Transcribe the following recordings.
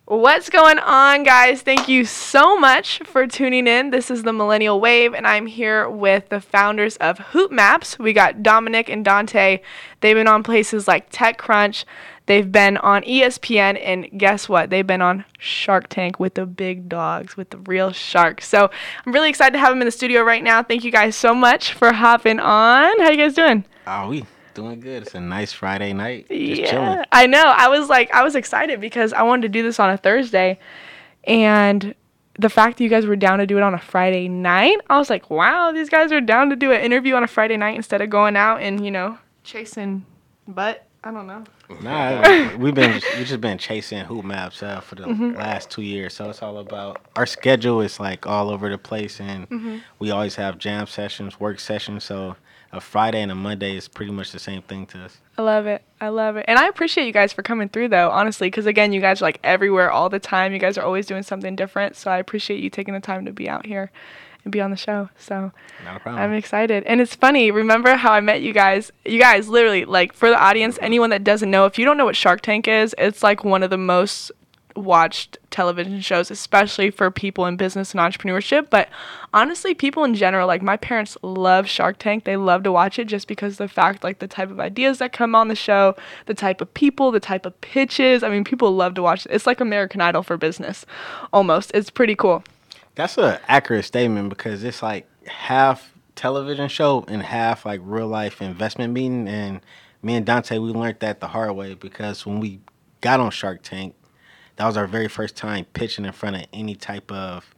What's going on, guys? Thank you so much for tuning in. This is the Millennial Wave, and I'm here with the founders of Hoop Maps. We got Dominic and Dante. They've been on places like TechCrunch. They've been on ESPN, and guess what? They've been on Shark Tank with the big dogs, with the real sharks. So I'm really excited to have them in the studio right now. Thank you guys so much for hopping on. How you guys doing? We doing good. It's a nice Friday night. Just chilling. I know. I was excited because I wanted to do this on a Thursday, and the fact that you guys were down to do it on a Friday night, I was like, wow, these guys are down to do an interview on a Friday night instead of going out and, chasing butt. I don't know. Nah, we just been chasing Hoop Maps for the last 2 years. So it's all about our schedule is like all over the place, and we always have jam sessions, work sessions. So a Friday and a Monday is pretty much the same thing to us. I love it. And I appreciate you guys for coming through, though, honestly, because, again, you guys are, like, everywhere all the time. You guys are always doing something different, so I appreciate you taking the time to be out here and be on the show. So not a problem. I'm excited. And it's funny. Remember how I met you guys? You guys literally, like, for the audience, anyone that doesn't know, if you don't know what Shark Tank is, it's, like, one of the most watched television shows, especially for people in business and entrepreneurship. But honestly, people in general, like my parents love Shark Tank. They love to watch it just because the fact, like the type of ideas that come on the show, the type of people, the type of pitches. I mean, people love to watch it. It's like American Idol for business almost. It's pretty cool. That's an accurate statement because it's like half television show and half like real life investment meeting. And me and Dante, we learned that the hard way because when we got on Shark Tank, that was our very first time pitching in front of any type of,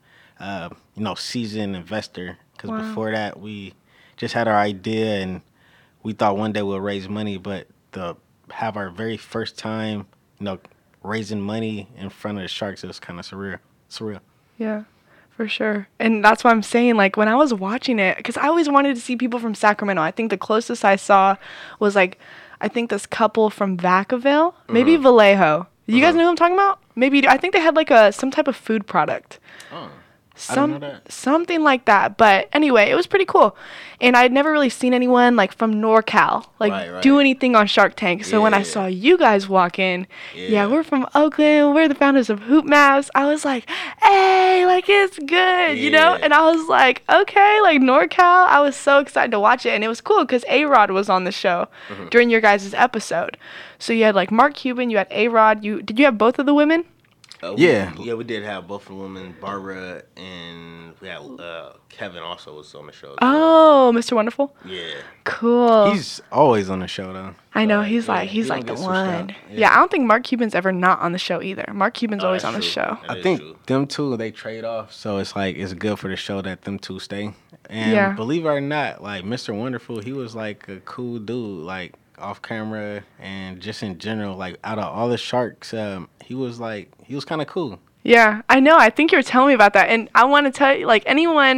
seasoned investor. Because before that, we just had our idea and we thought one day we'll raise money. But to have our very first time, raising money in front of the sharks, it was kind of surreal. Yeah, for sure. And that's what I'm saying. Like when I was watching it, because I always wanted to see people from Sacramento. I think the closest I saw was I think this couple from Vacaville, maybe Vallejo. You guys know who I'm talking about? Maybe I think they had like some type of food product. Oh, I don't know that. Something like that. But anyway, it was pretty cool. And I'd never really seen anyone like from NorCal do anything on Shark Tank. So when I saw you guys walk in, we're from Oakland. We're the founders of Hoop Maps. I was like, hey, like it's good, And I was like, okay, like NorCal. I was so excited to watch it. And it was cool because A-Rod was on the show during your guys' episode. So you had like Mark Cuban, you had A-Rod. Did you have both of the women? We did have both of the women, Barbara, and we had Kevin also was on the show. Oh, Mr. Wonderful? Yeah. Cool. He's always on the show, though. I know, he's like the one. Yeah, I don't think Mark Cuban's ever not on the show either. Mark Cuban's always on the show. I think them two, they trade off, so it's like it's good for the show that them two stay. And believe it or not, like Mr. Wonderful, he was like a cool dude, like off camera and just in general, like out of all the sharks, he was kind of cool. Yeah, I know. I think you were telling me about that. And I want to tell you, like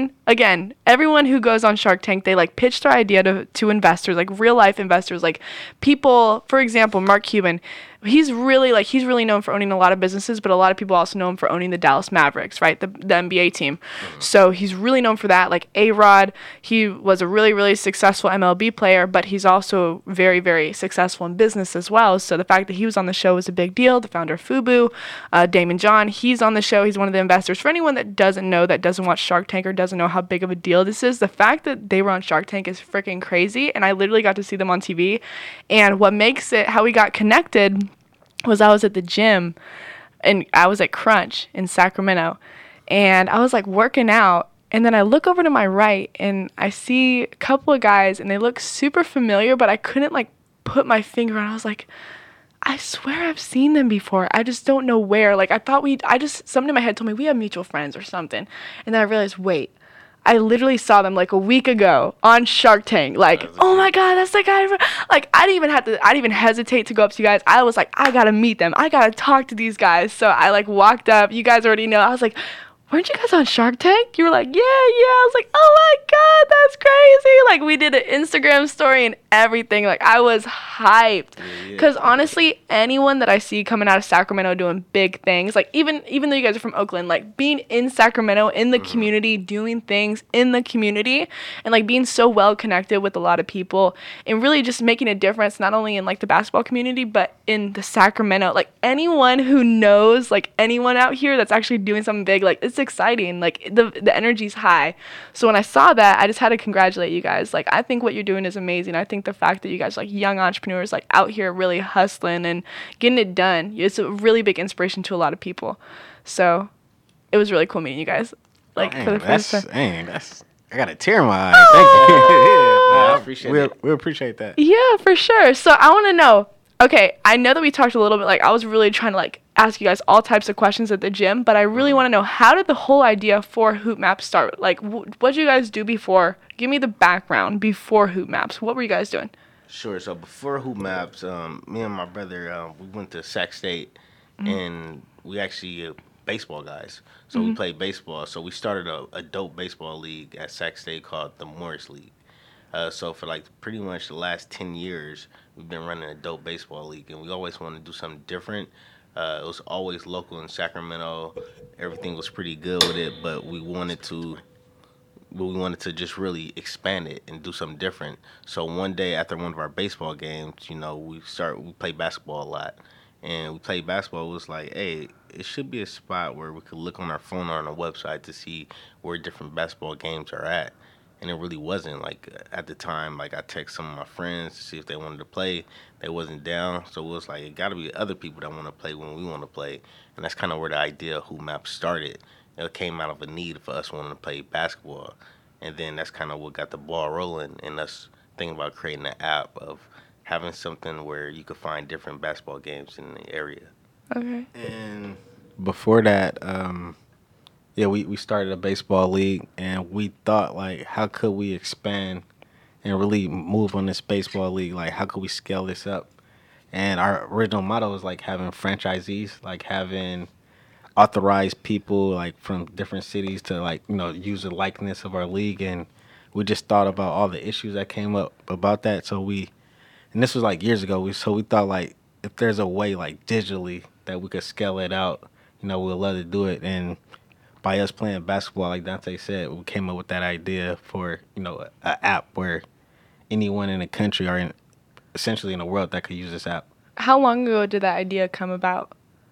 everyone who goes on Shark Tank, they like pitch their idea to investors, like real life investors, like people, for example, Mark Cuban. He's really known for owning a lot of businesses, but a lot of people also know him for owning the Dallas Mavericks, right? The NBA team. So he's really known for that. Like A-Rod, he was a really, really successful MLB player, but he's also very, very successful in business as well. So the fact that he was on the show was a big deal. The founder of FUBU, Damon John, he's on the show. He's one of the investors. For anyone that doesn't know, that doesn't watch Shark Tank or doesn't know how big of a deal this is, the fact that they were on Shark Tank is freaking crazy. And I literally got to see them on TV. And what makes it, how we got connected was I was at the gym and I was at Crunch in Sacramento and I was like working out, and then I look over to my right and I see a couple of guys and they look super familiar, but I couldn't like put my finger on. I was like, I swear I've seen them before. I just don't know where. Like something in my head told me we have mutual friends or something. And then I realized, wait, I literally saw them like a week ago on Shark Tank. Like, oh my God, that's the guy. Like, I didn't even hesitate to go up to you guys. I was like, I gotta meet them. I gotta talk to these guys. So I like walked up. You guys already know. I was like, weren't you guys on Shark Tank? You were like, yeah. I was like, oh my God, that's crazy. Like, we did an Instagram story and everything. Like, I was hyped. Because honestly, anyone that I see coming out of Sacramento doing big things, like even though you guys are from Oakland, like being in Sacramento, in the community, doing things in the community, and like being so well connected with a lot of people, and really just making a difference, not only in like the basketball community, but in the Sacramento. Like, anyone who knows, like anyone out here that's actually doing something big, like it's exciting. Like the energy's high. So when I saw that, I just had to congratulate you guys. Like, I think what you're doing is amazing. I think the fact that you guys, like young entrepreneurs, like out here really hustling and getting it done, it's a really big inspiration to a lot of people. So it was really cool meeting you guys. Like, for the first time. I got a tear in my eye. Thank you. I appreciate it. We appreciate that. Yeah, for sure. So I want to know, okay, I know that we talked a little bit, like I was really trying to like ask you guys all types of questions at the gym, but I really want to know, how did the whole idea for Hoop Maps start? Like, what did you guys do before? Give me the background before Hoop Maps. What were you guys doing? Sure. So before Hoop Maps, me and my brother, we went to Sac State, and we actually baseball guys. So we played baseball. So we started a adult baseball league at Sac State called the Morris League. So for like pretty much the last 10 years, we've been running an adult baseball league, and we always wanted to do something different. It was always local in Sacramento. Everything was pretty good with it, but we wanted to just really expand it and do something different. So one day after one of our baseball games, we played basketball a lot. And we played basketball. It was like, hey, it should be a spot where we could look on our phone or on a website to see where different basketball games are at. And it really wasn't. Like, at the time, like, I text some of my friends to see if they wanted to play. They wasn't down. So it was like, it got to be other people that want to play when we want to play. And that's kind of where the idea of Hoop Maps started. It came out of a need for us wanting to play basketball. And then that's kind of what got the ball rolling, and us thinking about creating an app of having something where you could find different basketball games in the area. Okay. And before that, we started a baseball league, and we thought, like, how could we expand and really move on this baseball league? Like, how could we scale this up? And our original motto was, like, having franchisees, like having authorized people, like, from different cities to, like, use the likeness of our league. And we just thought about all the issues that came up about that. And this was like years ago. We thought, like, if there's a way, like, digitally that we could scale it out, we'd love to do it. And by us playing basketball, like Dante said, we came up with that idea for, an app where anyone in the country or essentially in the world that could use this app. How long ago did that idea come about?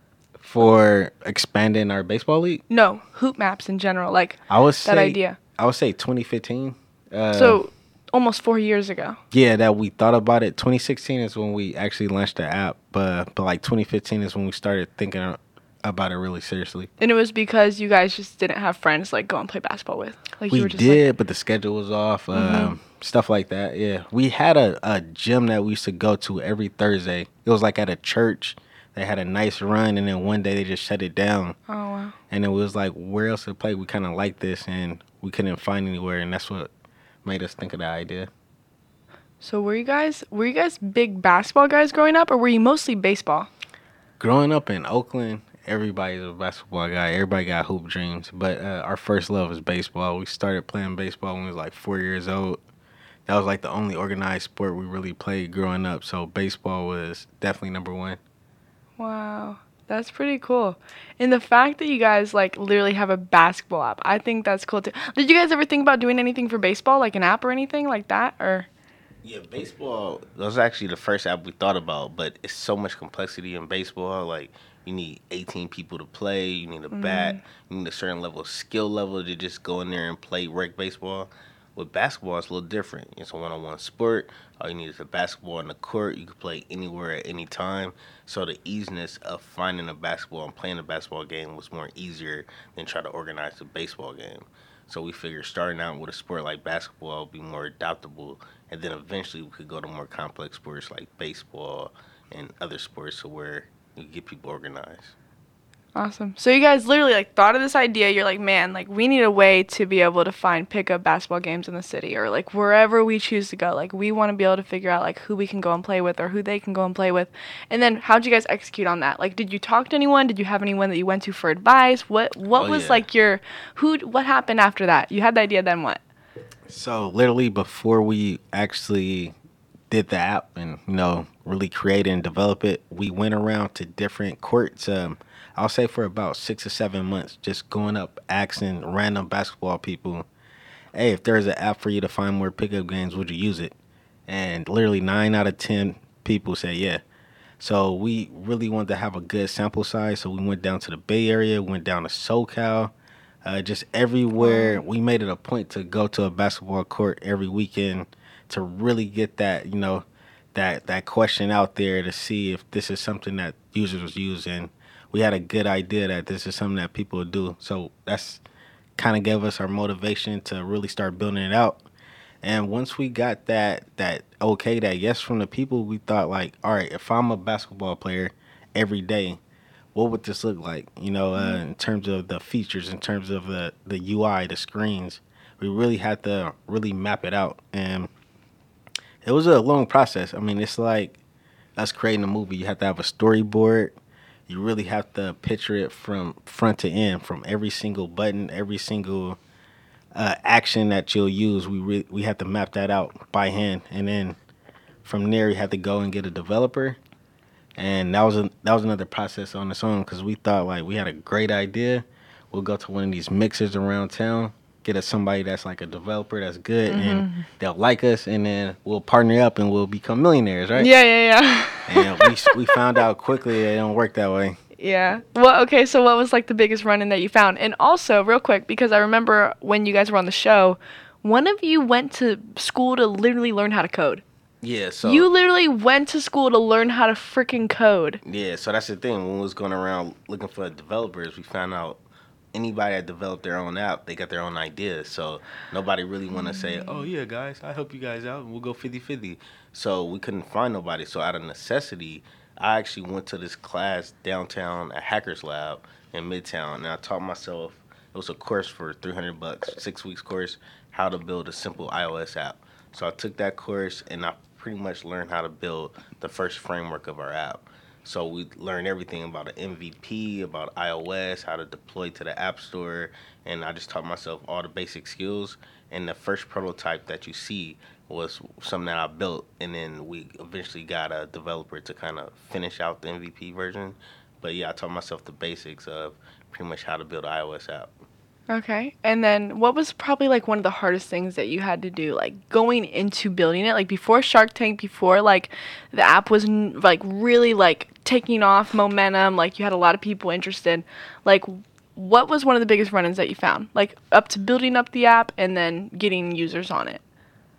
For expanding our baseball league? No, Hoop Maps in general, like idea. I would say 2015. So almost 4 years ago. Yeah, that we thought about it. 2016 is when we actually launched the app, but like 2015 is when we started thinking about it really seriously. And it was because you guys just didn't have friends like go and play basketball with. Like, we you were just did, like, but the schedule was off. Stuff like that. Yeah, we had a gym that we used to go to every Thursday. It was like at a church. They had a nice run, and then one day they just shut it down. Oh, wow. And it was like, where else to play? We kind of liked this, and we couldn't find anywhere, and that's what made us think of the idea. So were you guys big basketball guys growing up, or were you mostly baseball? Growing up in Oakland, everybody's a basketball guy. Everybody got hoop dreams, but our first love is baseball. We started playing baseball when we was like 4 years old. That was like the only organized sport we really played growing up, so baseball was definitely number one. Wow, that's pretty cool. And the fact that you guys like literally have a basketball app, I think that's cool too. Did you guys ever think about doing anything for baseball, like an app or anything like that, or? Yeah, baseball, that was actually the first app we thought about, but it's so much complexity in baseball. Like, you need 18 people to play, you need a bat, you need a certain level of skill level to just go in there and play rec baseball. With basketball, it's a little different. It's a one-on-one sport. All you need is a basketball on the court. You can play anywhere at any time. So the easiness of finding a basketball and playing a basketball game was more easier than trying to organize a baseball game. So we figured starting out with a sport like basketball would be more adaptable, and then eventually we could go to more complex sports like baseball and other sports, so where you get people organized. Awesome. So you guys literally like thought of this idea. You're like, man, like we need a way to be able to find pickup basketball games in the city or like wherever we choose to go. Like we want to be able to figure out like who we can go and play with or who they can go and play with. And then how'd you guys execute on that? Like, did you talk to anyone? Did you have anyone that you went to for advice? What was like your what happened after that? You had the idea, then what? So literally before we actually did the app and really create and develop it, we went around to different courts. I'll say for about 6 or 7 months, just going up asking random basketball people, "Hey, if there's an app for you to find more pickup games, would you use it?" And literally 9 out of 10 people said yeah. So we really wanted to have a good sample size. So we went down to the Bay Area, went down to SoCal, just everywhere. Wow. We made it a point to go to a basketball court every weekend to really get that, that question out there to see if this is something that users use. And we had a good idea that this is something that people would do. So that's kind of gave us our motivation to really start building it out. And once we got that okay, that yes from the people, we thought like, all right, if I'm a basketball player every day, what would this look like? In terms of the features, in terms of the UI, the screens, we really had to really map it out. And it was a long process. I mean, it's like us creating a movie. You have to have a storyboard. You really have to picture it from front to end, from every single button, every single action that you'll use. We have to map that out by hand, and then from there you have to go and get a developer. And that was another process on its own because we thought like we had a great idea. We'll go to one of these mixers around town, get us somebody that's like a developer that's good, and they'll like us, and then we'll partner up and we'll become millionaires, right? Yeah. And we found out quickly it don't work that way. Yeah. Well, okay, so what was like the biggest run-in that you found? And also, real quick, because I remember when you guys were on the show, one of you went to school to literally learn how to code. Yeah, so You literally went to school to learn how to freaking code. yeah, so that's the thing. When we was going around looking for developers, we found out anybody that developed their own app, they got their own ideas. So nobody really want to say, "Oh yeah, guys, I help you guys out, and we'll go 50-50." So we couldn't find nobody. So out of necessity, I actually went to this class downtown at Hackers Lab in Midtown, and I taught myself. It was a course for $300, 6 weeks course, how to build a simple iOS app. So I took that course, and I pretty much learned how to build the first framework of our app. So we learned everything about an MVP, about iOS, how to deploy to the App Store, and I just taught myself all the basic skills. And the first prototype that you see was something that I built, and then we eventually got a developer to kind of finish out the MVP version. But yeah, I taught myself the basics of pretty much how to build an iOS app. Okay. And then what was probably like one of the hardest things that you had to do, like going into building it, like before Shark Tank, before like the app was like really like taking off momentum, like you had a lot of people interested. Like what was one of the biggest run-ins that you found? Like up to building up the app and then getting users on it.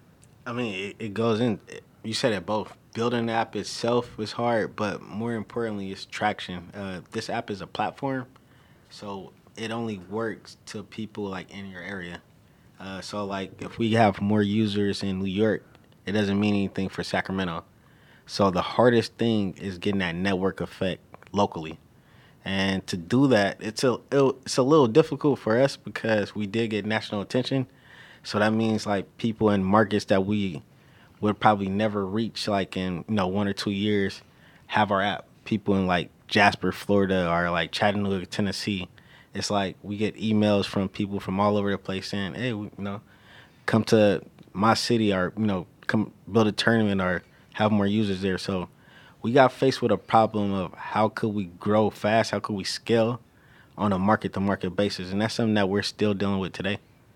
I mean, it goes in. You said it both. Building the app itself was hard, but more importantly, it's traction. This app is a platform, so it only works to people like in your area. So like if we have more users in New York, it doesn't mean anything for Sacramento. So the hardest thing is getting that network effect locally. And to do that, it's a little difficult for us because we did get national attention. So that means like people in markets that we would probably never reach like in 1 or 2 years have our app. People in like Jasper, Florida, or like Chattanooga, Tennessee. It's like we get emails from people from all over the place saying, "Hey, come to my city, or come build a tournament or have more users there." So we got faced with a problem of how could we grow fast, how could we scale on a market-to-market basis, and that's something that we're still dealing with today.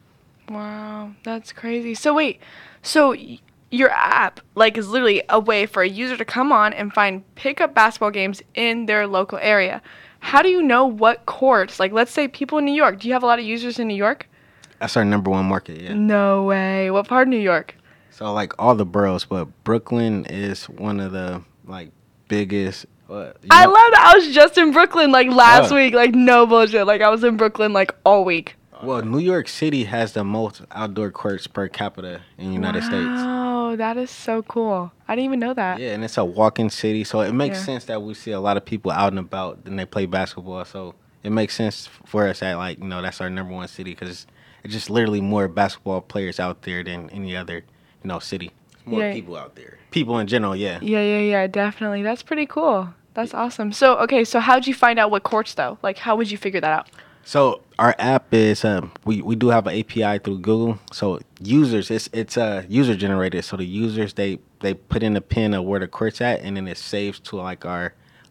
Wow, that's crazy. So wait, so your app like is literally a way for a user to come on and find pickup basketball games in their local area. How do you know what courts? Like, let's say people in New York. Do you have a lot of users in New York? That's our number one market, yeah. No way. What part of New York? So like all the boroughs, but Brooklyn is one of the like biggest. I love that. I was just in Brooklyn like last week. Like no bullshit. Like I was in Brooklyn like all week. Well, New York City has the most outdoor courts per capita in the United States. Wow, that is so cool. I didn't even know that. Yeah, and it's a walk-in city, so it makes sense that we see a lot of people out and about and they play basketball. So it makes sense for us at like that's our number one city because it's just literally more basketball players out there than any other city. More people out there. People in general, yeah. Yeah, definitely. That's pretty cool. That's awesome. So, okay, so how'd you find out what courts, though? Like, how would you figure that out? So, our app is, we do have an API through Google. So, users, it's user-generated. So, the users, they put in a pin of where the court's at, and then it saves to, like, our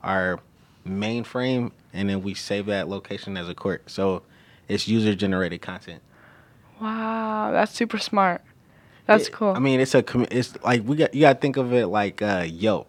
mainframe, and then we save that location as a court. So, it's user-generated content. Wow, that's super smart. That's cool. I mean, it's like you got to think of it like Yelp.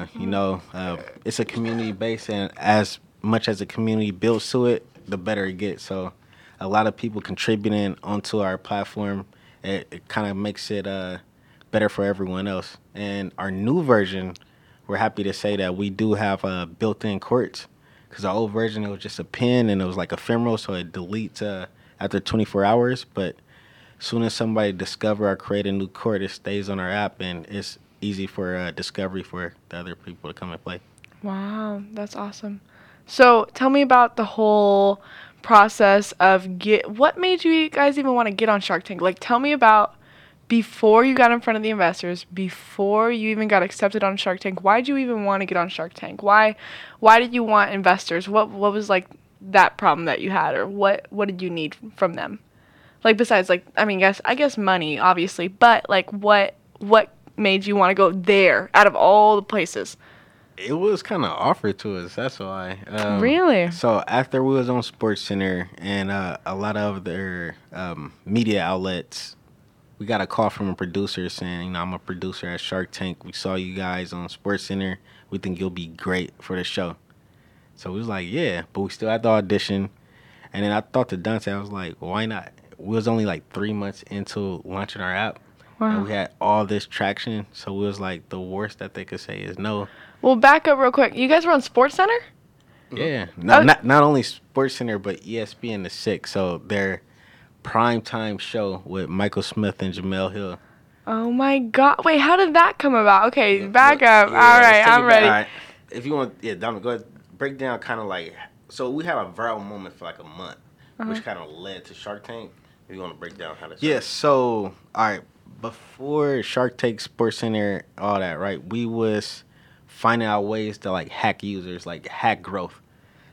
It's a community base, and as much as the community builds to it, the better it gets. So, a lot of people contributing onto our platform, it kind of makes it better for everyone else. And our new version, we're happy to say that we do have built-in courts, because the old version it was just a pin and it was like ephemeral, so it deletes after 24 hours, but soon as somebody discover or create a new court, it stays on our app, and it's easy for discovery for the other people to come and play. Wow, that's awesome. So tell me about the whole process of what made you guys even want to get on Shark Tank? Like, tell me about before you got in front of the investors, before you even got accepted on Shark Tank. Why did you even want to get on Shark Tank? Why did you want investors? What was like that problem that you had, or what did you need from them? Like, besides, like, I guess money, obviously, but, like, what made you want to go there out of all the places? It was kind of offered to us, that's why. Really? So, after we was on SportsCenter and a lot of their media outlets, we got a call from a producer saying, I'm a producer at Shark Tank. We saw you guys on SportsCenter. We think you'll be great for the show. So, we was like, yeah, but we still had the audition. And then I thought to Dante, I was like, why not? We was only like 3 months into launching our app. Wow. And we had all this traction. So it was like the worst that they could say is no. Well, back up real quick. You guys were on SportsCenter? Yeah. Not only SportsCenter, but ESPN The 6. So their primetime show with Michael Smith and Jamel Hill. Oh, my God. Wait, how did that come about? Okay, back up. Yeah, all right, I'm ready. All right. If you want, Dominic, go ahead. Break down kind of like, so we had a viral moment for like a month, which kind of led to Shark Tank. You want to break down how this? Yeah. So, all right. Before Shark Tank, SportsCenter, all that, right? We was finding out ways to like hack users, like hack growth,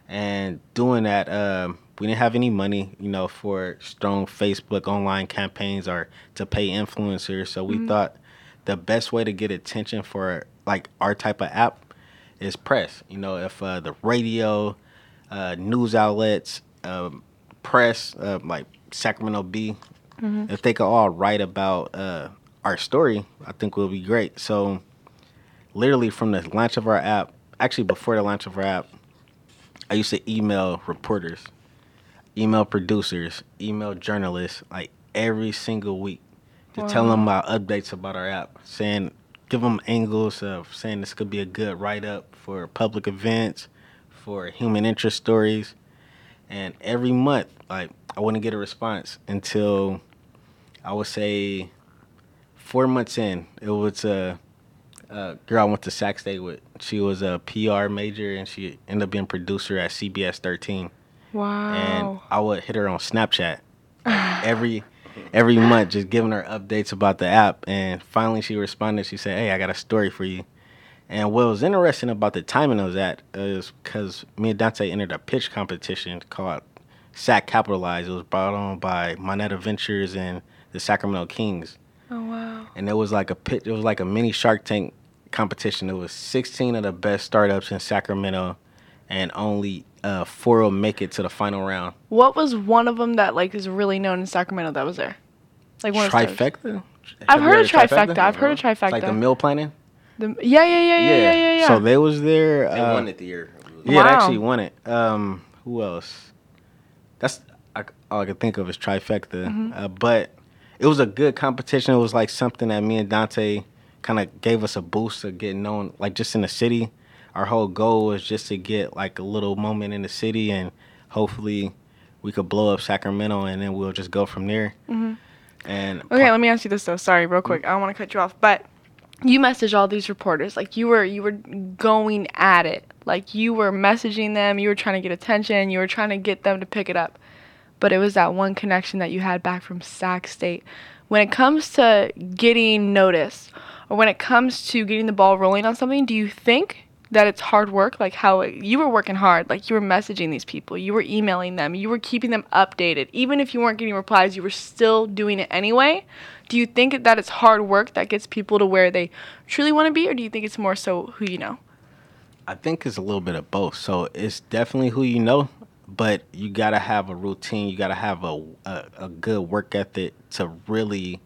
and doing that. We didn't have any money, for strong Facebook online campaigns or to pay influencers. So we thought the best way to get attention for like our type of app is press. If the radio, news outlets, press, like Sacramento Bee, if they could all write about our story, I think we'll be great. So literally from the launch of our app, actually before the launch of our app, I used to email reporters, email producers, email journalists, like every single week to tell them about updates about our app, give them angles of saying this could be a good write-up for public events, for human interest stories. And every month, like, I wouldn't get a response until I would say 4 months in. It was a girl I went to Sac State with. She was a PR major, and she ended up being producer at CBS 13. Wow. And I would hit her on Snapchat every month, just giving her updates about the app. And finally she responded. She said, hey, I got a story for you. And what was interesting about the timing of that is because me and Dante entered a pitch competition called Sac Capitalized. It was brought on by Moneta Ventures and the Sacramento Kings. Oh, wow. And it was like it was like a mini Shark Tank competition. It was 16 of the best startups in Sacramento, and only 4 will make it to the final round. What was one of them that like is really known in Sacramento that was there? Like one Trifecta? I've heard of Trifecta. I've heard of Trifecta. It's like the meal planning? Yeah. So they was there. They won it the year. Yeah, they actually won it. Who else? That's all I could think of is Trifecta. But it was a good competition. It was like something that me and Dante kind of gave us a boost to get known, like just in the city. Our whole goal was just to get like a little moment in the city, and hopefully we could blow up Sacramento, and then we'll just go from there. And okay, let me ask you this though. Sorry, real quick. I don't want to cut you off, but you messaged all these reporters, like you were going at it, Like, you were messaging them, you were trying to get attention, you were trying to get them to pick it up. But it was that one connection that you had back from Sac State. When it comes to getting noticed, or when it comes to getting the ball rolling on something, do you think that it's hard work? Like, how you were working hard, like you were messaging these people, you were emailing them, you were keeping them updated. Even if you weren't getting replies, you were still doing it anyway. Do you think that it's hard work that gets people to where they truly want to be, or do you think it's more so who you know? I think it's a little bit of both. So it's definitely who you know, but you gotta have a routine. You gotta have a good work ethic to really,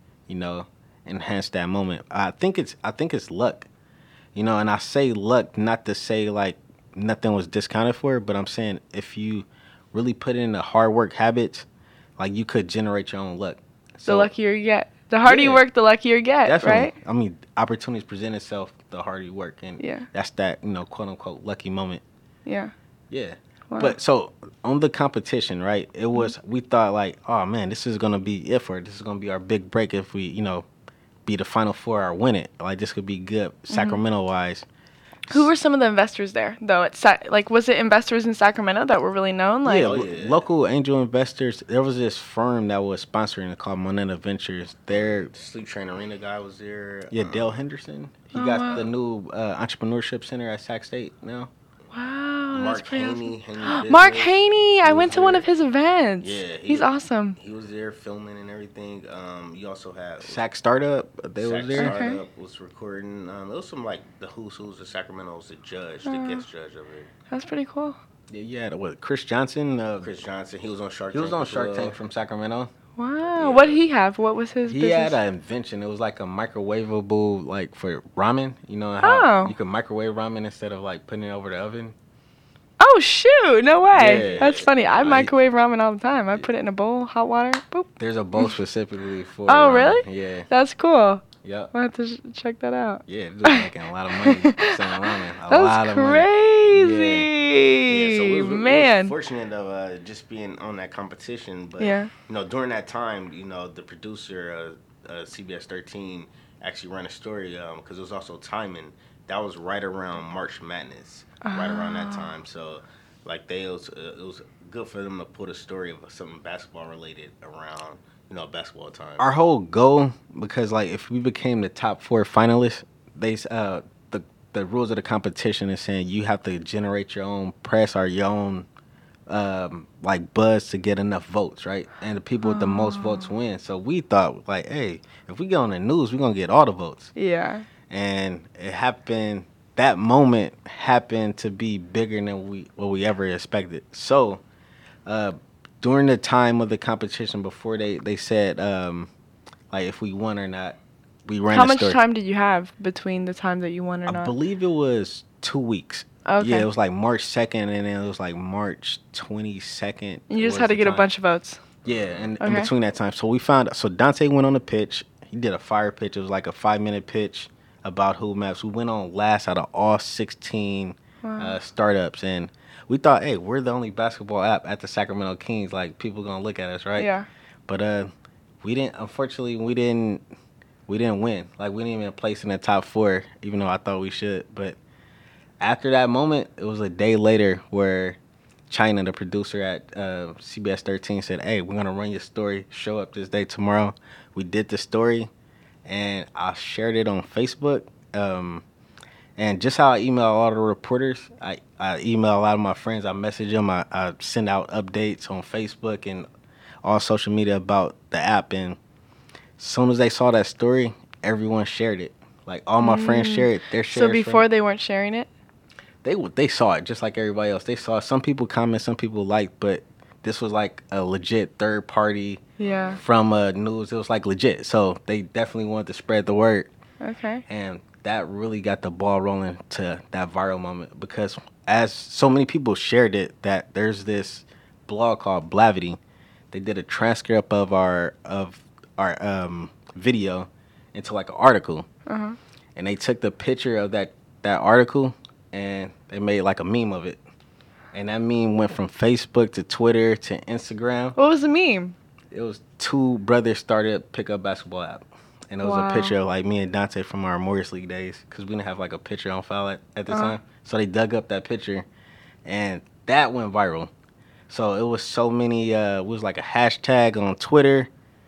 enhance that moment. I think it's luck, and I say luck not to say like nothing was discounted for it, but I'm saying if you really put in the hard work habits, like you could generate your own luck. The luckier you get. The harder you work, the luckier you get, definitely. Right? I mean, opportunities present itself the harder you work, and Yeah. that's that, quote unquote lucky moment. Yeah. Yeah. Wow. But so on the competition, right? It was we thought like, oh man, this is gonna be it for it. This is gonna be our big break if we, be the Final Four or win it. Like this could be good Sacramento wise. Who were some of the investors there, though? Was it investors in Sacramento that were really known? Like, Local angel investors. There was this firm that was sponsoring it called Moneta Ventures. Their Sleep Train Arena guy was there. Yeah, Dale Henderson. He got the new entrepreneurship center at Sac State now. Wow, Mark that's pretty Haney. awesome. Mark Haney. I went to one there. of his events. Yeah, he's awesome. He was there filming and everything. You also had Sac Startup. They Sac was there. Startup was recording. There was some like the who's of Sacramento was the judge, the guest judge of it. That's pretty cool. Yeah, Chris Johnson. Chris Johnson. He was on Shark He Tank. was on Shark Tank from Sacramento. Wow. Yeah. What did he have? What was his He business? had an invention. It was like a microwavable, like for ramen. You know how you can microwave ramen instead of like putting it over the oven. Oh, shoot. No way. Yeah. That's funny. I microwave ramen all the time. I put it in a bowl, hot water, boop. There's a bowl specifically for Oh, ramen. really? Yeah. That's cool. Yep. I'll have to check that out. Yeah, dude's making a lot of money selling ramen. That's crazy. Yeah, so we was Man. fortunate of just being on that competition. But, Yeah. During that time, the producer, CBS 13, actually ran a story because it was also timing. That was right around March Madness, right around that time. So, like, it was good for them to put a story of something basketball related around, basketball time. Our whole goal, because like if we became the top 4 finalists, they the rules of the competition is saying you have to generate your own press or your own like buzz to get enough votes, right? And the people with the most votes win. So we thought like, hey, if we get on the news, we're gonna get all the votes. Yeah. And it happened. That moment happened to be bigger than what we ever expected. So during the time of the competition, before they said like if we won or not, we ran. How much time did you have between the time that you won or not? I believe it was 2 weeks. Okay. Yeah, it was like March 2nd, and then it was like March 22nd. You just had to get a bunch of votes. Yeah, and in between that time. So Dante went on the pitch. He did a fire pitch. It was like a 5-minute pitch about Who Maps. We went on last out of all 16 startups, and we thought, hey, we're the only basketball app at the Sacramento Kings. Like, people gonna look at us, right? Yeah. But we didn't. Unfortunately, we didn't win. Like, we didn't even place in the top 4, even though I thought we should. But after that moment, it was a day later where China, the producer at CBS 13, said, hey, we're gonna run your story. Show up this day tomorrow. We did the story, and I shared it on Facebook. And just how I email all the reporters, I email a lot of my friends. I message them. I send out updates on Facebook and all social media about the app. And as soon as they saw that story, everyone shared it. Like, all my friends shared it. Their shares. So before they weren't sharing it? They saw it just like everybody else. They saw it. Some people comment, some people liked, but this was like a legit third party from news. It was like legit. So they definitely wanted to spread the word. Okay. And that really got the ball rolling to that viral moment, because as so many people shared it, that there's this blog called Blavity. They did a transcript of our video into like an article, and they took the picture of that article and they made like a meme of it, and that meme went from Facebook to Twitter to Instagram. What was the meme? It was 2 brothers started a pickup basketball app. And it was a picture of like me and Dante from our Morris League days because we didn't have like a picture on file at the time. So they dug up that picture, and that went viral. So it was so many. It was like a hashtag on Twitter.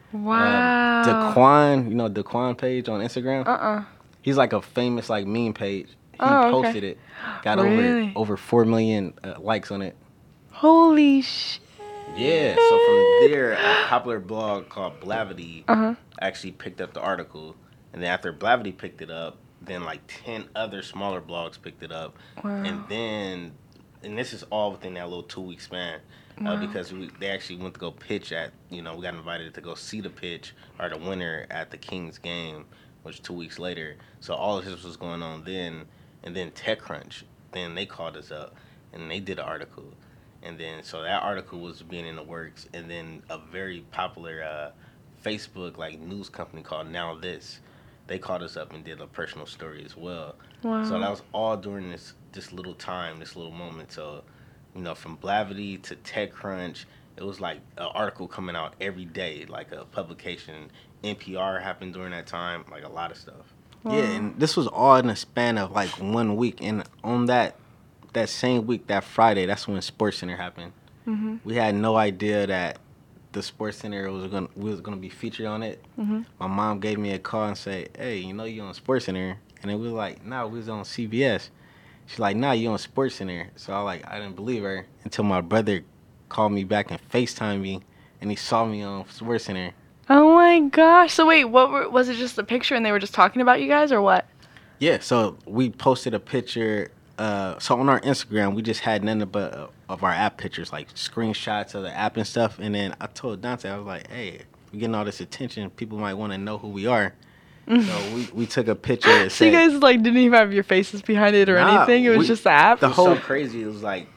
Wow. Daquan, you know Daquan page on Instagram. He's like a famous like meme page. He posted it. Got over 4 million likes on it. Holy shit. Yeah, so from there, a popular blog called Blavity actually picked up the article. And then after Blavity picked it up, then like 10 other smaller blogs picked it up. Wow. And this is all within that little 2-week span. Because they actually went to go pitch at, we got invited to go see the pitch or the winner at the Kings game, which 2 weeks later. So all of this was going on then. And then TechCrunch, then they called us up and they did an article. And then, so that article was being in the works. And then a very popular Facebook, like, news company called Now This, they called us up and did a personal story as well. Wow. So that was all during this little time, this little moment. So, from Blavity to TechCrunch, it was like an article coming out every day, like a publication. NPR happened during that time, like a lot of stuff. Wow. Yeah, and this was all in the span of, like, 1 week. And on that same week, that Friday, that's when SportsCenter happened. Mm-hmm. We had no idea that the SportsCenter was gonna be featured on it. Mm-hmm. My mom gave me a call and said, "Hey, you on SportsCenter?" And then we were like, "Nah, we was on CBS." She's like, "Nah, you on SportsCenter." So I didn't believe her until my brother called me back and FaceTimed me, and he saw me on SportsCenter. Oh my gosh! So wait, was it just a picture and they were just talking about you guys, or what? Yeah. So we posted a picture. So on our Instagram, we just had nothing but of our app pictures, like screenshots of the app and stuff. And then I told Dante, I was like, "Hey, we're getting all this attention. People might want to know who we are." So we took a picture. So you guys didn't even have your faces behind it or anything. It was just the app. The whole so crazy. It was like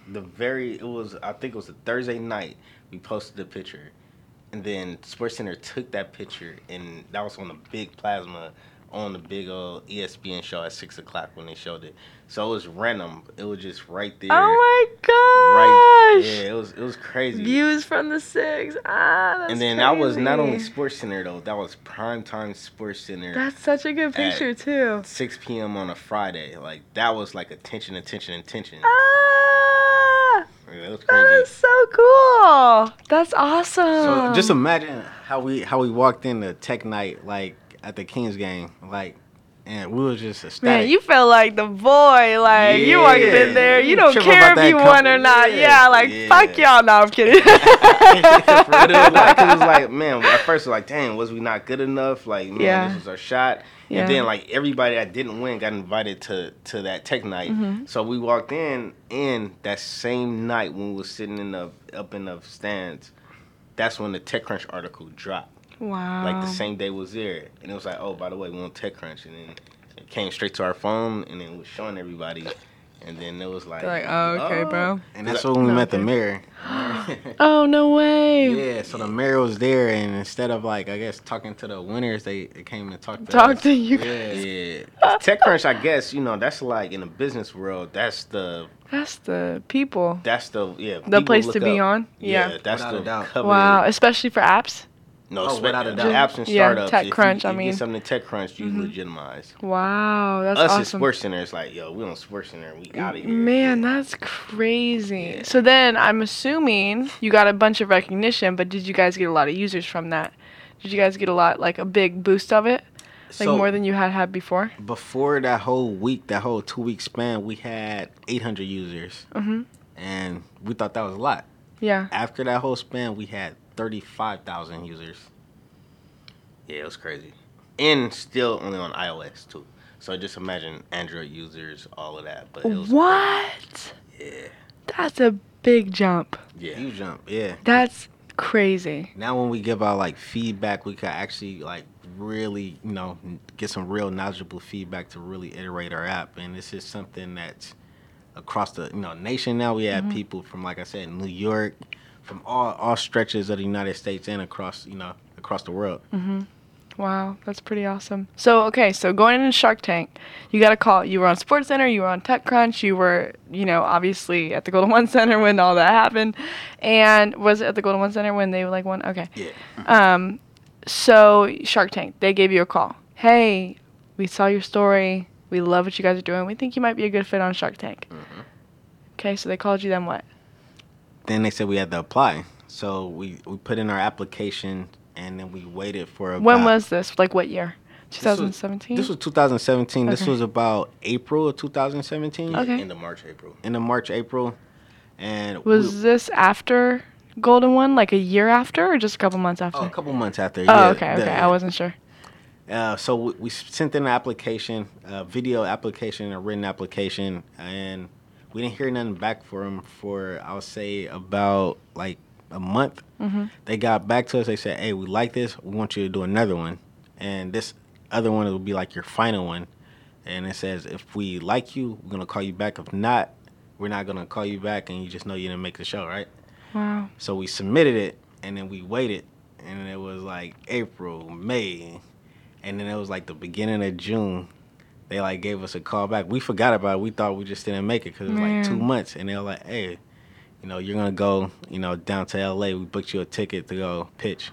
I think it was a Thursday night. We posted the picture, and then SportsCenter took that picture, and that was on the big plasma on the big old ESPN show at 6:00 when they showed it. So it was random. It was just right there. Oh my gosh! Right. Yeah, it was crazy. Views from the 6. That's and then crazy. That was not only SportsCenter though. That was primetime SportsCenter. That's such a good picture too. 6 p.m. on a Friday. Like that was like attention. Ah! Yeah, it was crazy. That is so cool. That's awesome. So just imagine how we walked into Tech Night like at the Kings game, like, and we was just ecstatic. Man, you felt like the boy, like you walked in there. You don't care if you won or not. Fuck y'all. No, I'm kidding. But it was like, man, at first it was like, dang, was we not good enough? Like, man, this was our shot. Yeah. And then like everybody that didn't win got invited to that Tech Night. Mm-hmm. So we walked in that same night when we was sitting up in the stands. That's when the TechCrunch article dropped. Wow. Like the same day was there. And it was like, oh, by the way, we on TechCrunch. And then it came straight to our phone and then it was showing everybody. And then it was like, they're like, oh, okay, bro. And that's when we met the mayor. Oh, no way. Yeah, so the mayor was there, and instead of, like, I guess, talking to the winners, they came and talked to us. Talk to you guys. Yeah. TechCrunch, I guess, that's like, in the business world, that's the people. That's the place to be on. Yeah. That's without the cover. Wow, especially for apps. No, without a doubt. Apps and startups. TechCrunch, if you get something to TechCrunch, you legitimize. Wow, that's awesome. Us at SportsCenter, it's like, yo, we on SportsCenter, we out of here. Man, that's crazy. Yeah. So then, I'm assuming you got a bunch of recognition, but did you guys get a lot of users from that? Did you guys get a big boost of it? Like more than you had before? Before that whole week, that whole 2-week span, we had 800 users. Mm-hmm. And we thought that was a lot. Yeah. After that whole span, we had 35,000 users. Yeah, it was crazy. And still only on iOS, too. So just imagine Android users, all of that. But it was what? Crazy. Yeah. That's a big jump. Yeah. Huge jump, yeah. That's crazy. Now when we give out, feedback, we can actually, really, get some real knowledgeable feedback to really iterate our app. And this is something that's across the, nation now. We have people from, like I said, New York, from all stretches of the United States and across the world. Mm-hmm. Wow, that's pretty awesome. So going into Shark Tank, you got a call. You were on SportsCenter, you were on TechCrunch, you were, obviously at the Golden One Center when all that happened. And was it at the Golden One Center when they won? Okay. Yeah. So Shark Tank, they gave you a call. Hey, we saw your story. We love what you guys are doing. We think you might be a good fit on Shark Tank. Mhm. Okay, so they called you. Then what? Then they said we had to apply. So we put in our application, and then we waited for about. When was this? Like what year? This was- 2017. This was 2017. This Okay. was about April of 2017. Yeah, Okay. End of March, April. In the March, April. And Was this after Golden One? Like a year after, or just a couple months after? a couple months after. Oh, yeah, okay. I wasn't sure. So we sent in an application, a video application, a written application, and we didn't hear nothing back from them for, I would say, about like a month. Mm-hmm. They got back to us. They said, hey, we like this. We want you to do another one. And this other one will be like your final one. And it says, if we like you, we're going to call you back. If not, we're not going to call you back, and you just know you didn't make the show, right? Wow. So we submitted it, and then we waited. And it was like April, May. And then it was like the beginning of June. They like gave us a call back. We forgot about it. We thought we just didn't make it because it was like 2 Man. months. And they were like, hey, you're going to go, down to L.A. We booked you a ticket to go pitch.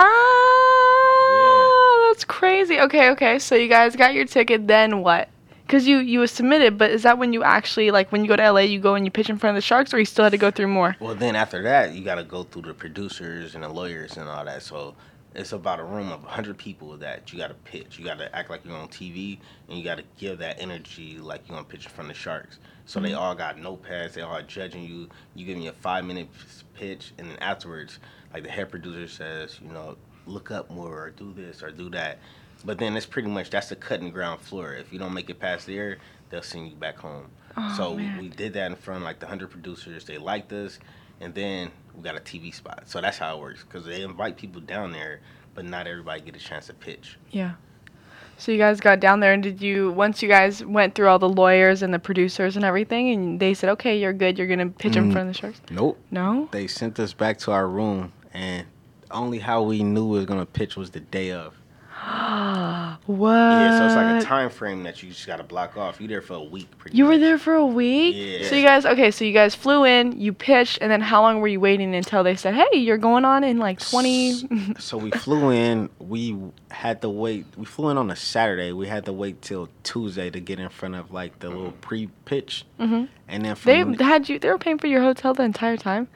Ah, that's crazy. Okay. So you guys got your ticket. Then what? Because you was submitted, but is that when you actually, like, when you go to LA, you go and you pitch in front of the Sharks, or you still had to go through more? Well, then after that, you got to go through the producers and the lawyers and all that. So it's about a room of 100 people that you got to pitch. You got to act like you're on TV, and you got to give that energy like you're going to pitch in front of the Sharks. So they all got notepads. They all judging you. You give me a 5-minute pitch, and then afterwards, like the head producer says, look up more or do this or do that. But then it's pretty much, that's the cut and ground floor. If you don't make it past there, they'll send you back home. Oh, So man. we did that in front of like the 100 producers. They liked us. And then we got a TV spot. So that's how it works. Because they invite people down there, but not everybody get a chance to pitch. Yeah. So you guys got down there, and once you guys went through all the lawyers and the producers and everything, and they said, okay, you're good, you're going to pitch in front of the Sharks? Nope. No? They sent us back to our room, and only how we knew we was going to pitch was the day of. What? Yeah, so it's like a time frame that you just got to block off. You there for a week. Pretty You were much. there for a week? Yeah. So you guys flew in, you pitched, and then how long were you waiting until they said, hey, you're going on in like 20... So we flew in. We had to wait. We flew in on a Saturday. We had to wait till Tuesday to get in front of like the little pre-pitch. Mhm. And then They from they were paying for your hotel the entire time?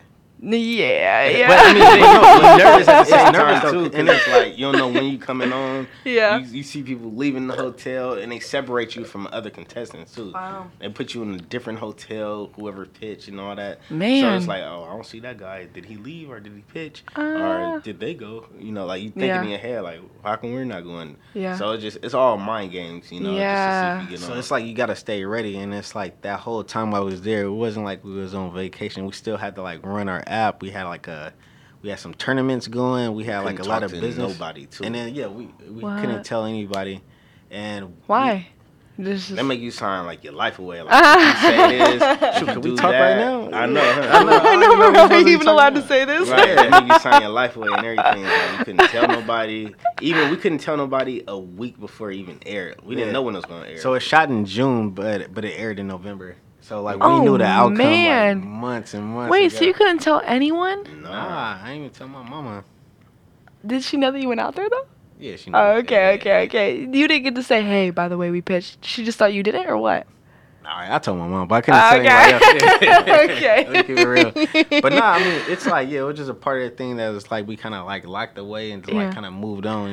Yeah. But I mean, You're nervous at the same nervous time, though, too. And it's like, you don't know when you coming on. Yeah. You see people leaving the hotel, and they separate you from other contestants, too. Wow. They put you in a different hotel, whoever pitched and all that. So Man. it's like, oh, I don't see that guy. Did he leave or did he pitch? Ah. Or did they go? Like you thinking Yeah. in your head, like, how come we're not going? Yeah. So it's all mind games, Yeah. just to see if you get So on. it's like you gotta stay ready, and it's like that whole time I was there, it wasn't like we was on vacation. We still had to like run our app. We had some tournaments going. We had like a Couldn't lot talk of to business. nobody, too. And then we What? couldn't tell anybody. And Why? This is... They make you sign like your life away. Like you say this, Shoot, you can we do talk that. right now? I know. I know, we bro. Are supposed to you be even talking allowed to about? say this? Right, they make you sign your life away and everything. Like, you couldn't tell nobody. Even we couldn't tell nobody a week before it even aired. We didn't Yeah. know when it was gonna air. So it shot in June, but it aired in November. So like we Oh, knew the outcome man. like months and months. Wait, ago. so you couldn't tell anyone? no. Nah, I didn't even tell my mama. Did she know that you went out there, though? Yeah, she. Oh, knew. okay. You didn't get to say, hey, by the way, we pitched. She just thought you did it, or what? All right, I told my mom, but I couldn't tell anybody else. Okay. Let me keep it real. But nah, I mean, it's like, it was just a part of the thing that was like we kind of like locked away and just, Yeah. like kind of moved on,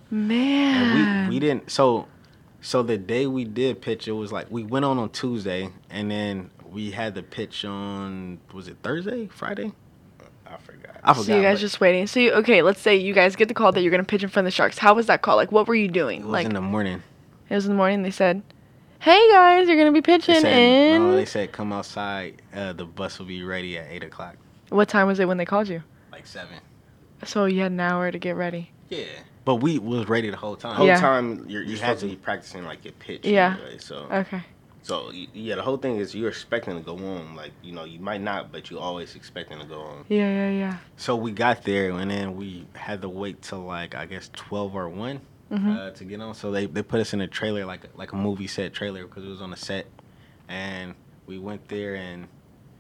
Man. And we didn't. So the day we did pitch, it was like we went on Tuesday, and then we had the pitch on, was it Thursday, Friday? I forgot. I forgot. So you guys but just waiting. So okay, let's say you guys get the call that you're gonna pitch in front of the Sharks. How was that call? Like, what were you doing? it was Like, in the morning. it was in the morning. They said, "Hey guys, you're gonna be pitching in." No, they said come outside. The bus will be ready at 8:00. What time was it when they called you? Like 7. So you had an hour to get ready. Yeah. But we was ready the whole time. The whole Yeah. time you're You supposed had to be practicing like your pitch. Yeah. Anyway, so Okay. the whole thing is you're expecting to go on. Like you might not, but you always expecting to go on. Yeah. So we got there, and then we had to wait till like I guess 12 or 1 to get on. So they put us in a trailer like a movie set trailer because it was on a set, and we went there and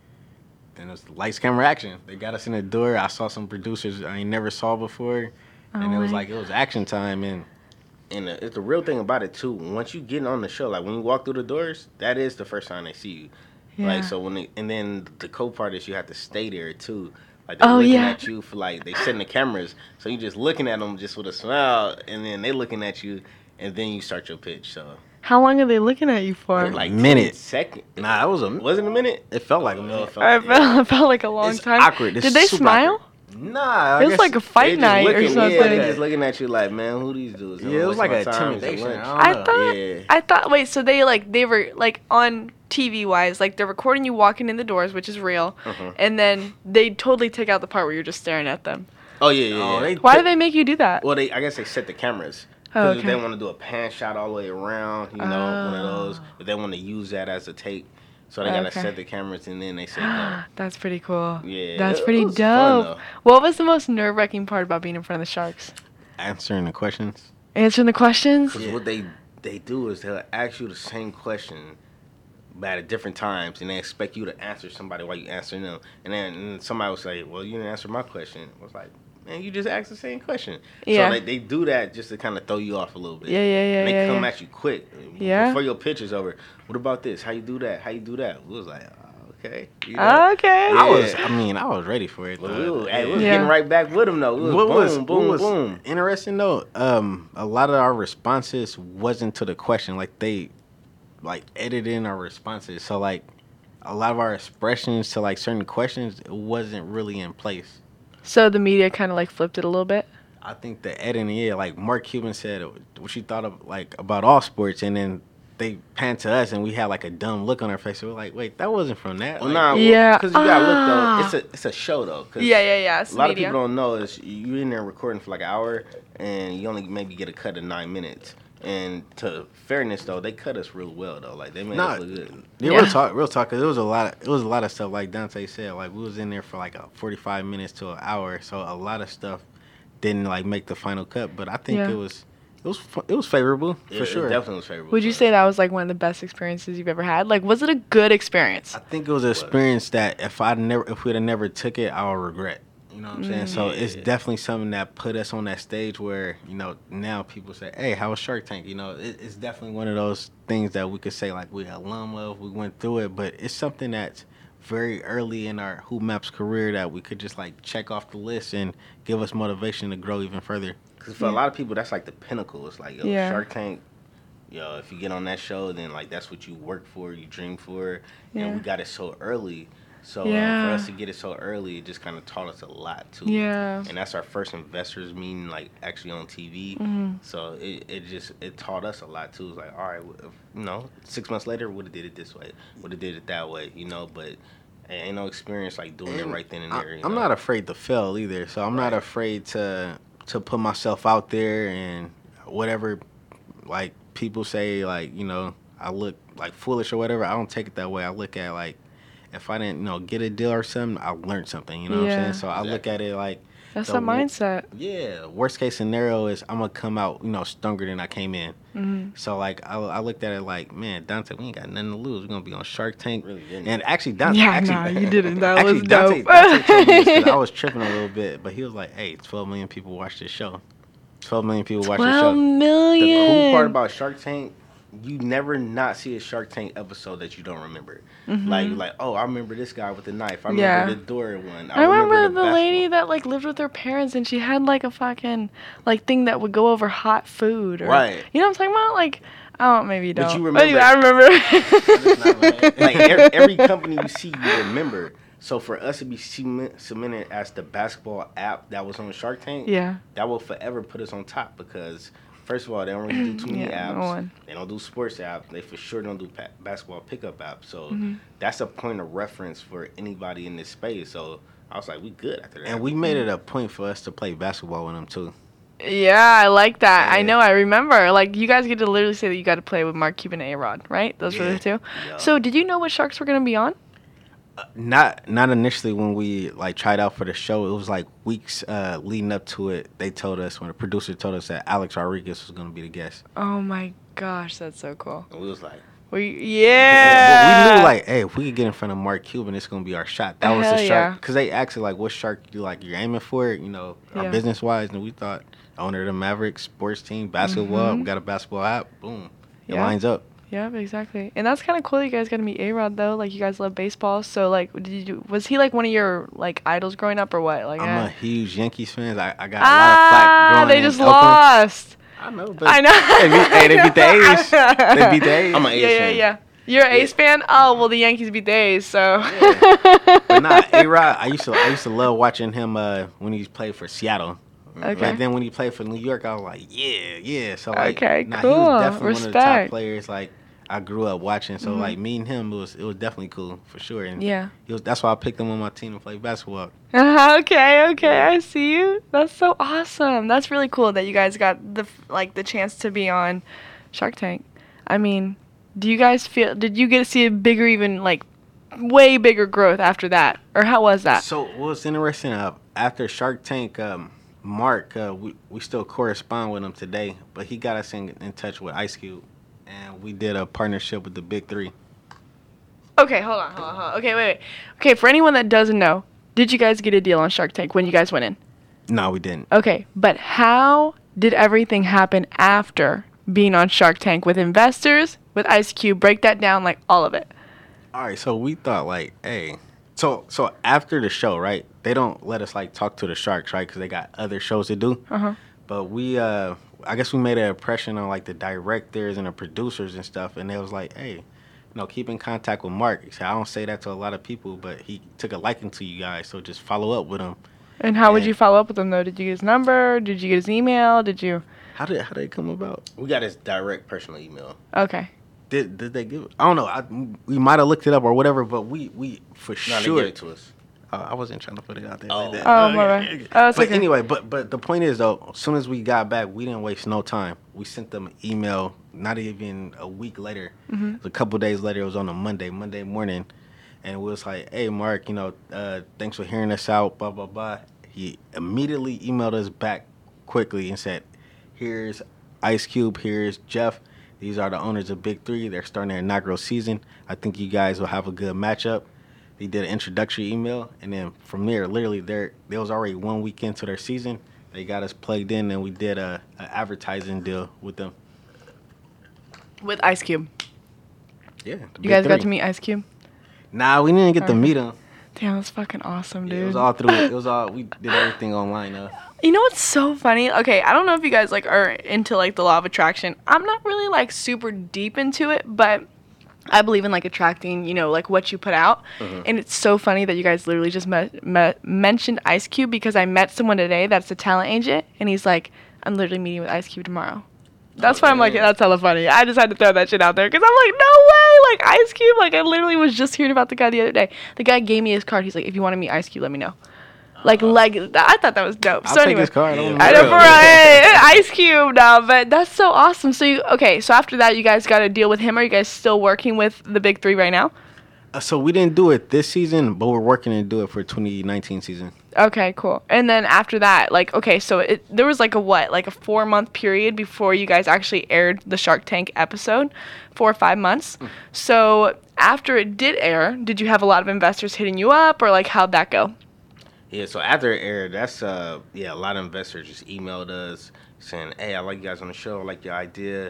it was lights, camera, action. They got us in the door. I saw some producers I ain't never saw before, and it was my like it was action time, and And it's the real thing about it too. Once you get on the show, like when you walk through the doors, that is the first time they see you. Yeah. Like so and then the cool part is you have to stay there too. Like they're Oh, looking yeah. at you for like they setting the cameras, so you just looking at them just with a smile, and then they looking at you, and then you start your pitch. So How long are they looking at you for? like Minute. 10 seconds. nah, it was a. Wasn't a minute. It felt like a No, minute. it felt- I yeah. felt like a long It's time. awkward. It's Did they super smile? awkward. Nah, It was like a fight They just night or looking, something. Yeah, they just looking at you like, man, who these dudes? Yeah, it was like a a intimidation. I don't know. thought. Yeah. I thought. Wait, so they were like on TV wise, like they're recording you walking in the doors, which is real, and then they totally take out the part where you're just staring at them. Oh yeah, yeah. Oh, yeah. they- Why do they make you do that? Well, I guess they set the cameras. Oh, Because okay. if they want to do a pan shot all the way around, one of those. If they want to use that as a take, so they gotta Okay. set the cameras and then they say no. That's pretty cool. Yeah, That's it pretty was fun, dope. though. What was the most nerve wracking part about being in front of the Sharks? Answering the questions. Answering the questions. Because what they do is they'll ask you the same question, but at different times, and they expect you to answer somebody while you answering them. And then somebody will say, "Well, you didn't answer my question." I was like, "Man, you just asked the same question." Yeah. So they do that just to kind of throw you off a little bit. Yeah, yeah, yeah, And they yeah, come yeah. at you quick. Yeah. Before your pitch is over. What about this? How you do that? How you do that? We was like, oh, okay. You know? Okay. Yeah. I was ready for it. But though. we was Yeah. getting right back with them though. We was boom, boom. interesting though? A lot of our responses wasn't to the question. Like they, edited in our responses. So like, a lot of our expressions to like certain questions it wasn't really in place. So the media kind of like flipped it a little bit. I think the editing, yeah, like Mark Cuban said what she thought of like about all sports, and then they panned to us and we had like a dumb look on our face. So we're like, wait, that wasn't from that. Well, Like, nah, Yeah. because you gotta Ah. look though. It's a show though. 'Cause Yeah. It's A lot media. of people don't know is you're in there recording for like an hour, and you only maybe get a cut of 9 minutes. And to fairness though, they cut us real well though. Like they made us look good. Yeah, Yeah. real talk. Cause it was a lot of stuff like Dante said. Like we was in there for like 45 minutes to an hour, so a lot of stuff didn't like make the final cut. But I think Yeah. it was favorable Yeah, for sure. It definitely was favorable. Would you for say us. that was like one of the best experiences you've ever had? Like, was it a good experience? I think it was an experience that if we'd have never took it, I would regret. You know what I'm saying? So it's Yeah. definitely something that put us on that stage where now people say, "Hey, how was Shark Tank?" It's definitely one of those things that we could say like we alum of, we went through it, but it's something that's very early in our Who Maps career that we could just like check off the list and give us motivation to grow even further. Because for a lot of people, that's like the pinnacle. It's like, yo, Yeah. Shark Tank, if you get on that show, then like that's what you work for, you dream for. Yeah. And we got it so early. So for Yeah. us to get it so early, it just kind of taught us a lot too. Yeah. And that's our first investors meeting, like actually on TV. Mm-hmm. So it taught us a lot too. It's like, all right, if, 6 months later, would have did it this way, would have did it that way, But ain't no experience like doing it right then and there. I'm not afraid to fail either, so I'm not afraid to put myself out there and whatever, like people say, like I look like foolish or whatever. I don't take it that way. I look at like if I didn't get a deal or something, I learned something. You know what I'm Yeah. saying? So I look at it like That's the a mindset. Yeah, worst case scenario is I'm gonna come out stronger than I came in. Mm-hmm. So like I looked at it like, man, Dante, we ain't got nothing to lose. We're gonna be on Shark Tank. Really didn't. And actually, Dante, Yeah, no, you didn't. That actually, was Dante, dope. Dante told me this 'cause I was tripping a little bit, but he was like, "Hey, 12 million people watch this show. 12 million people watch this 12 show." The million. cool part about Shark Tank, you never not see a Shark Tank episode that you don't remember. Like, oh, I remember this guy with the knife. I remember Yeah. the door one. I remember the basketball. lady that like lived with her parents and she had like a fucking like thing that would go over hot food. Or, Right. You know what I'm talking about? Like, I don't, maybe you But don't. you Anyway, remember- I remember. Like every company you see, you remember. So for us to be cemented as the basketball app that was on Shark Tank, Yeah. that will forever put us on top because. First of all, they don't really do too many Yeah, apps. no one. They don't do sports apps. They for sure don't do basketball pickup apps. So Mm-hmm. that's a point of reference for anybody in this space. So I was like, we good after that. And we made it a point for us to play basketball with them too. Yeah, I like that. I Yeah. know. I remember. Like, you guys get to literally say that you got to play with Mark Cuban and A-Rod, right? Those were Yeah. the two. Yeah. So, did you know what Sharks were going to be on? Not initially when we like tried out for the show. It was like weeks leading up to it. They told us when the producer told us that Alex Rodriguez was going to be the guest. Oh my gosh, that's so cool. And we was like, Yeah. But we knew like, hey, if we could get in front of Mark Cuban, it's gonna be our shot. That was Hell the yeah. shark, because they asked like, what shark you're aiming for, Yeah. our business wise, and we thought owner of the Mavericks sports team, basketball. We got a basketball app. Boom, it Yeah. lines up. Yeah, exactly. And that's kind of cool that you guys got to meet A-Rod, though. Like, you guys love baseball. So, like, was he, like, one of your, like, idols growing up or what? Like, I'm a huge Yankees fan. I got a lot of flack growing they in just Oakland. lost. I know, but I know. they beat the A's. They beat the A's. I'm an A's fan. Yeah. You're an A's fan? Oh, well, the Yankees beat the A's, so. Yeah. But nah, A-Rod, I used to love watching him when he played for Seattle. Okay. But then when he played for New York, I was like, yeah. So like, Okay, he cool. was definitely one of the top Respect. players. Like I grew up watching. So like me and him, it was definitely cool for sure. And Yeah. that's why I picked him on my team to play basketball. Okay, I see you. That's so awesome. That's really cool that you guys got the chance to be on Shark Tank. I mean, did you get to see a bigger, even like way bigger growth after that, or how was that? So what's interesting? After Shark Tank, Mark, we still correspond with him today, but he got us in touch with Ice Cube, and we did a partnership with the Big Three. Okay, hold on. Okay, wait. Okay, for anyone that doesn't know, did you guys get a deal on Shark Tank when you guys went in? No, we didn't. Okay, but how did everything happen after being on Shark Tank with investors, with Ice Cube? Break that down, like all of it. All right, so we thought like, hey, so after the show, right? They don't let us like talk to the sharks, right? Because they got other shows to do. But we, I guess we made an impression on like the directors and the producers and stuff, and they was like, hey, keep in contact with Mark. He said, I don't say that to a lot of people, but he took a liking to you guys, so just follow up with him. And how would you follow up with him though? Did you get his number? Did you get his email? Did you? How did it come about? We got his direct personal email. Okay. Did they give it? I don't know. We might have looked it up or whatever, but we for No, sure. they gave it to us. I wasn't trying to put it out there Oh. like that. Oh, my bad. Oh, it's but okay. anyway, but the point is though, as soon as we got back, we didn't waste no time. We sent them an email. Not even a week later. It was a couple days later. It was on a Monday morning, and we was like, "Hey, Mark, thanks for hearing us out." Blah blah blah. He immediately emailed us back quickly and said, "Here's Ice Cube. Here's Jeff. These are the owners of Big Three. They're starting their inaugural season. I think you guys will have a good matchup." They did an introductory email, and then from there, literally, there was already 1 week into their season. They got us plugged in, and we did a advertising deal with them. With Ice Cube. Yeah, You guys got to meet Ice Cube? Nah, we didn't get to meet him. Damn, that's fucking awesome, dude. It was all through. We did everything online. You know what's so funny? Okay, I don't know if you guys like are into like the law of attraction. I'm not really like super deep into it, but I believe in like attracting, like what you put out. And it's so funny that you guys literally just mentioned Ice Cube, because I met someone today that's a talent agent, and he's like, I'm literally meeting with Ice Cube tomorrow. That's why I'm like, that's hella funny. I just had to throw that shit out there because I'm like, no way, like Ice Cube. Like I literally was just hearing about the guy the other day. The guy gave me his card. He's like, if you want to meet Ice Cube, let me know. I thought that was dope. I'll So take anyway, his card. I know for Ice Cube now, but that's so awesome. So so after that, you guys got to deal with him. Are you guys still working with the Big Three right now? So we didn't do it this season, but we're working to do it for 2019 season. Okay, cool. And then after that, so there was like a 4-month period before you guys actually aired the Shark Tank episode, 4 or 5 months. So after it did air, did you have a lot of investors hitting you up, or like how'd that go? Yeah, so after it aired, that's a lot of investors just emailed us saying, "Hey, I like you guys on the show. I like your idea.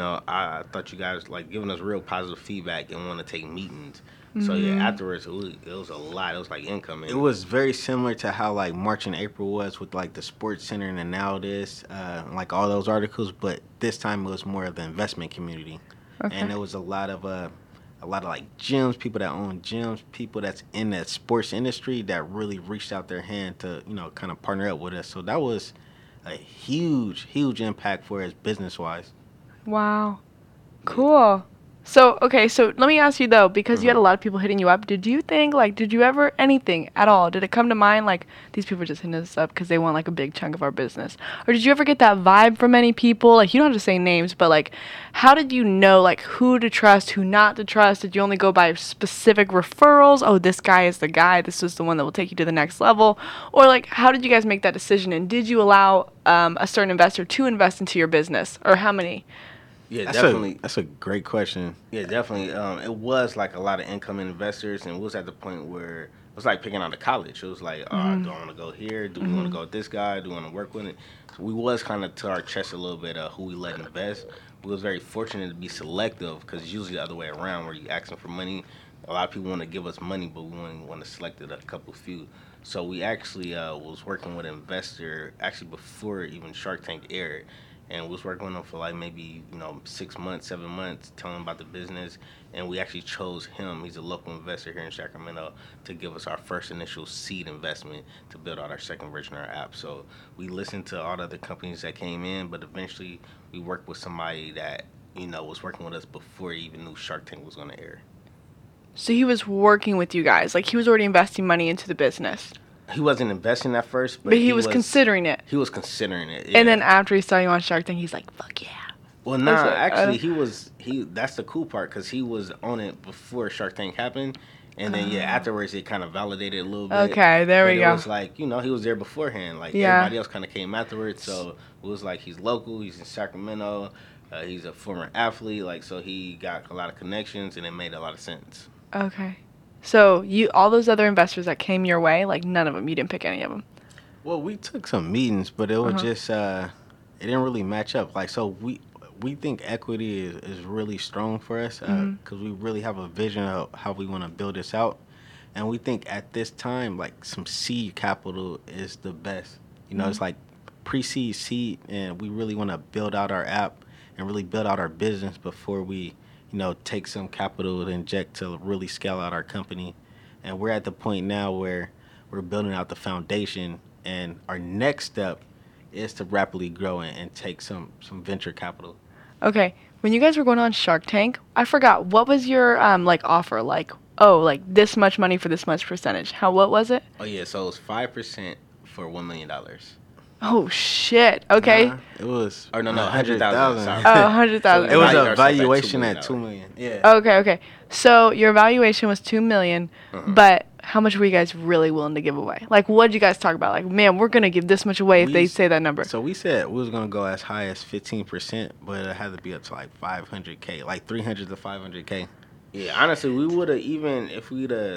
I thought you guys like giving us real positive feedback and want to take meetings." So afterwards, it was a lot. It was like incoming. It was very similar to how like March and April was with like the Sports Center and Now This, like all those articles. But this time it was more of the investment community, and there was a lot of like gyms, people that own gyms, people that's in that sports industry that really reached out their hand to kind of partner up with us. So that was a huge impact for us business wise. Wow. Cool. So let me ask you though, because you had a lot of people hitting you up, did you think, did you ever, anything at all, did it come to mind, these people are just hitting us up because they want, a big chunk of our business? Or did you ever get that vibe from any people? You don't have to say names, but, how did you know, who to trust, who not to trust? Did you only go by specific referrals? Oh, this guy is the guy. This is the one that will take you to the next level. Or, how did you guys make that decision? And did you allow a certain investor to invest into your business? Or how many? Yeah, That's definitely. that's a great question. Yeah, definitely. It was like a lot of incoming investors, and we was at the point where it was like picking out a college. It was like, do I want to go here? Do we want to go with this guy? Do we want to work with it? So we was kind of to our chest a little bit who we let invest. We was very fortunate to be selective because it's usually the other way around where you asking for money. A lot of people want to give us money, but we only want to select a couple few. So we actually was working with an investor actually before even Shark Tank aired, and we was working with him for like maybe 6 months, 7 months, telling him about the business, and we actually chose him. He's a local investor here in Sacramento to give us our first initial seed investment to build out our second version of our app. So we listened to all the other companies that came in, but eventually we worked with somebody that was working with us before he even knew Shark Tank was going to air. So he was working with you guys. Like, he was already investing money into the business. He wasn't investing at first, But he was considering it. He was considering it, yeah. And then after he saw you on Shark Tank, he's like, fuck yeah. Well, nah, actually, that's the cool part because he was on it before Shark Tank happened. And then, afterwards, it kind of validated a little bit. Okay, there we go. It was like, he was there beforehand. Like, everybody else kind of came afterwards. So it was like he's local, he's in Sacramento, he's a former athlete. Like, so he got a lot of connections, and it made a lot of sense. Okay. So all those other investors that came your way, like, none of them, you didn't pick any of them? Well, we took some meetings, but it was just, it didn't really match up. Like, so we think equity is really strong for us because we really have a vision of how we want to build this out. And we think at this time, like, some seed capital is the best. It's like pre-seed, seed, and we really want to build out our app and really build out our business before we, take some capital to inject to really scale out our company. And we're at the point now where we're building out the foundation, and our next step is to rapidly grow and take some venture capital. Okay. When you guys were going on Shark Tank, I forgot, what was your offer? Like, this much money for this much percentage. What was it? Oh, yeah. So it was 5% for $1 million. Oh, shit. Okay. It was... Or no, 100,000. Sorry. Oh, 100,000. It was a valuation at $2 million. Yeah. Okay. So your valuation was $2 million, but how much were you guys really willing to give away? Like, what did you guys talk about? Like, man, we're going to give this much away if they say that number. So we said we was going to go as high as 15%, but it had to be up to like $500K, like $300 to $500K. Yeah, honestly, we would have even, if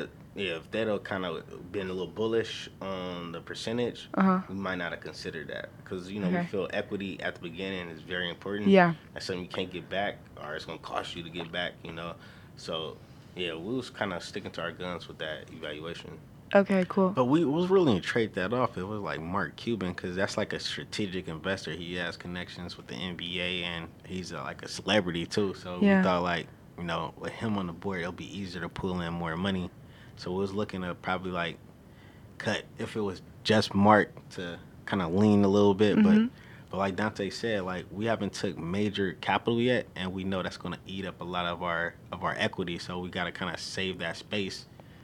they'd have kind of been a little bullish on the percentage, we might not have considered that. Because, we feel equity at the beginning is very important. Yeah. That's something you can't get back, or it's going to cost you to get back, So, yeah, we was kind of sticking to our guns with that evaluation. Okay, cool. But we was willing to trade that off. It was like Mark Cuban, because that's like a strategic investor. He has connections with the NBA, and he's like a celebrity, too. So we thought, like, with him on the board, it'll be easier to pull in more money. So we was looking to probably like cut if it was just Mark to kind of lean a little bit, but like Dante said, like we haven't took major capital yet, and we know that's going to eat up a lot of our equity. So we got to kind of save that space,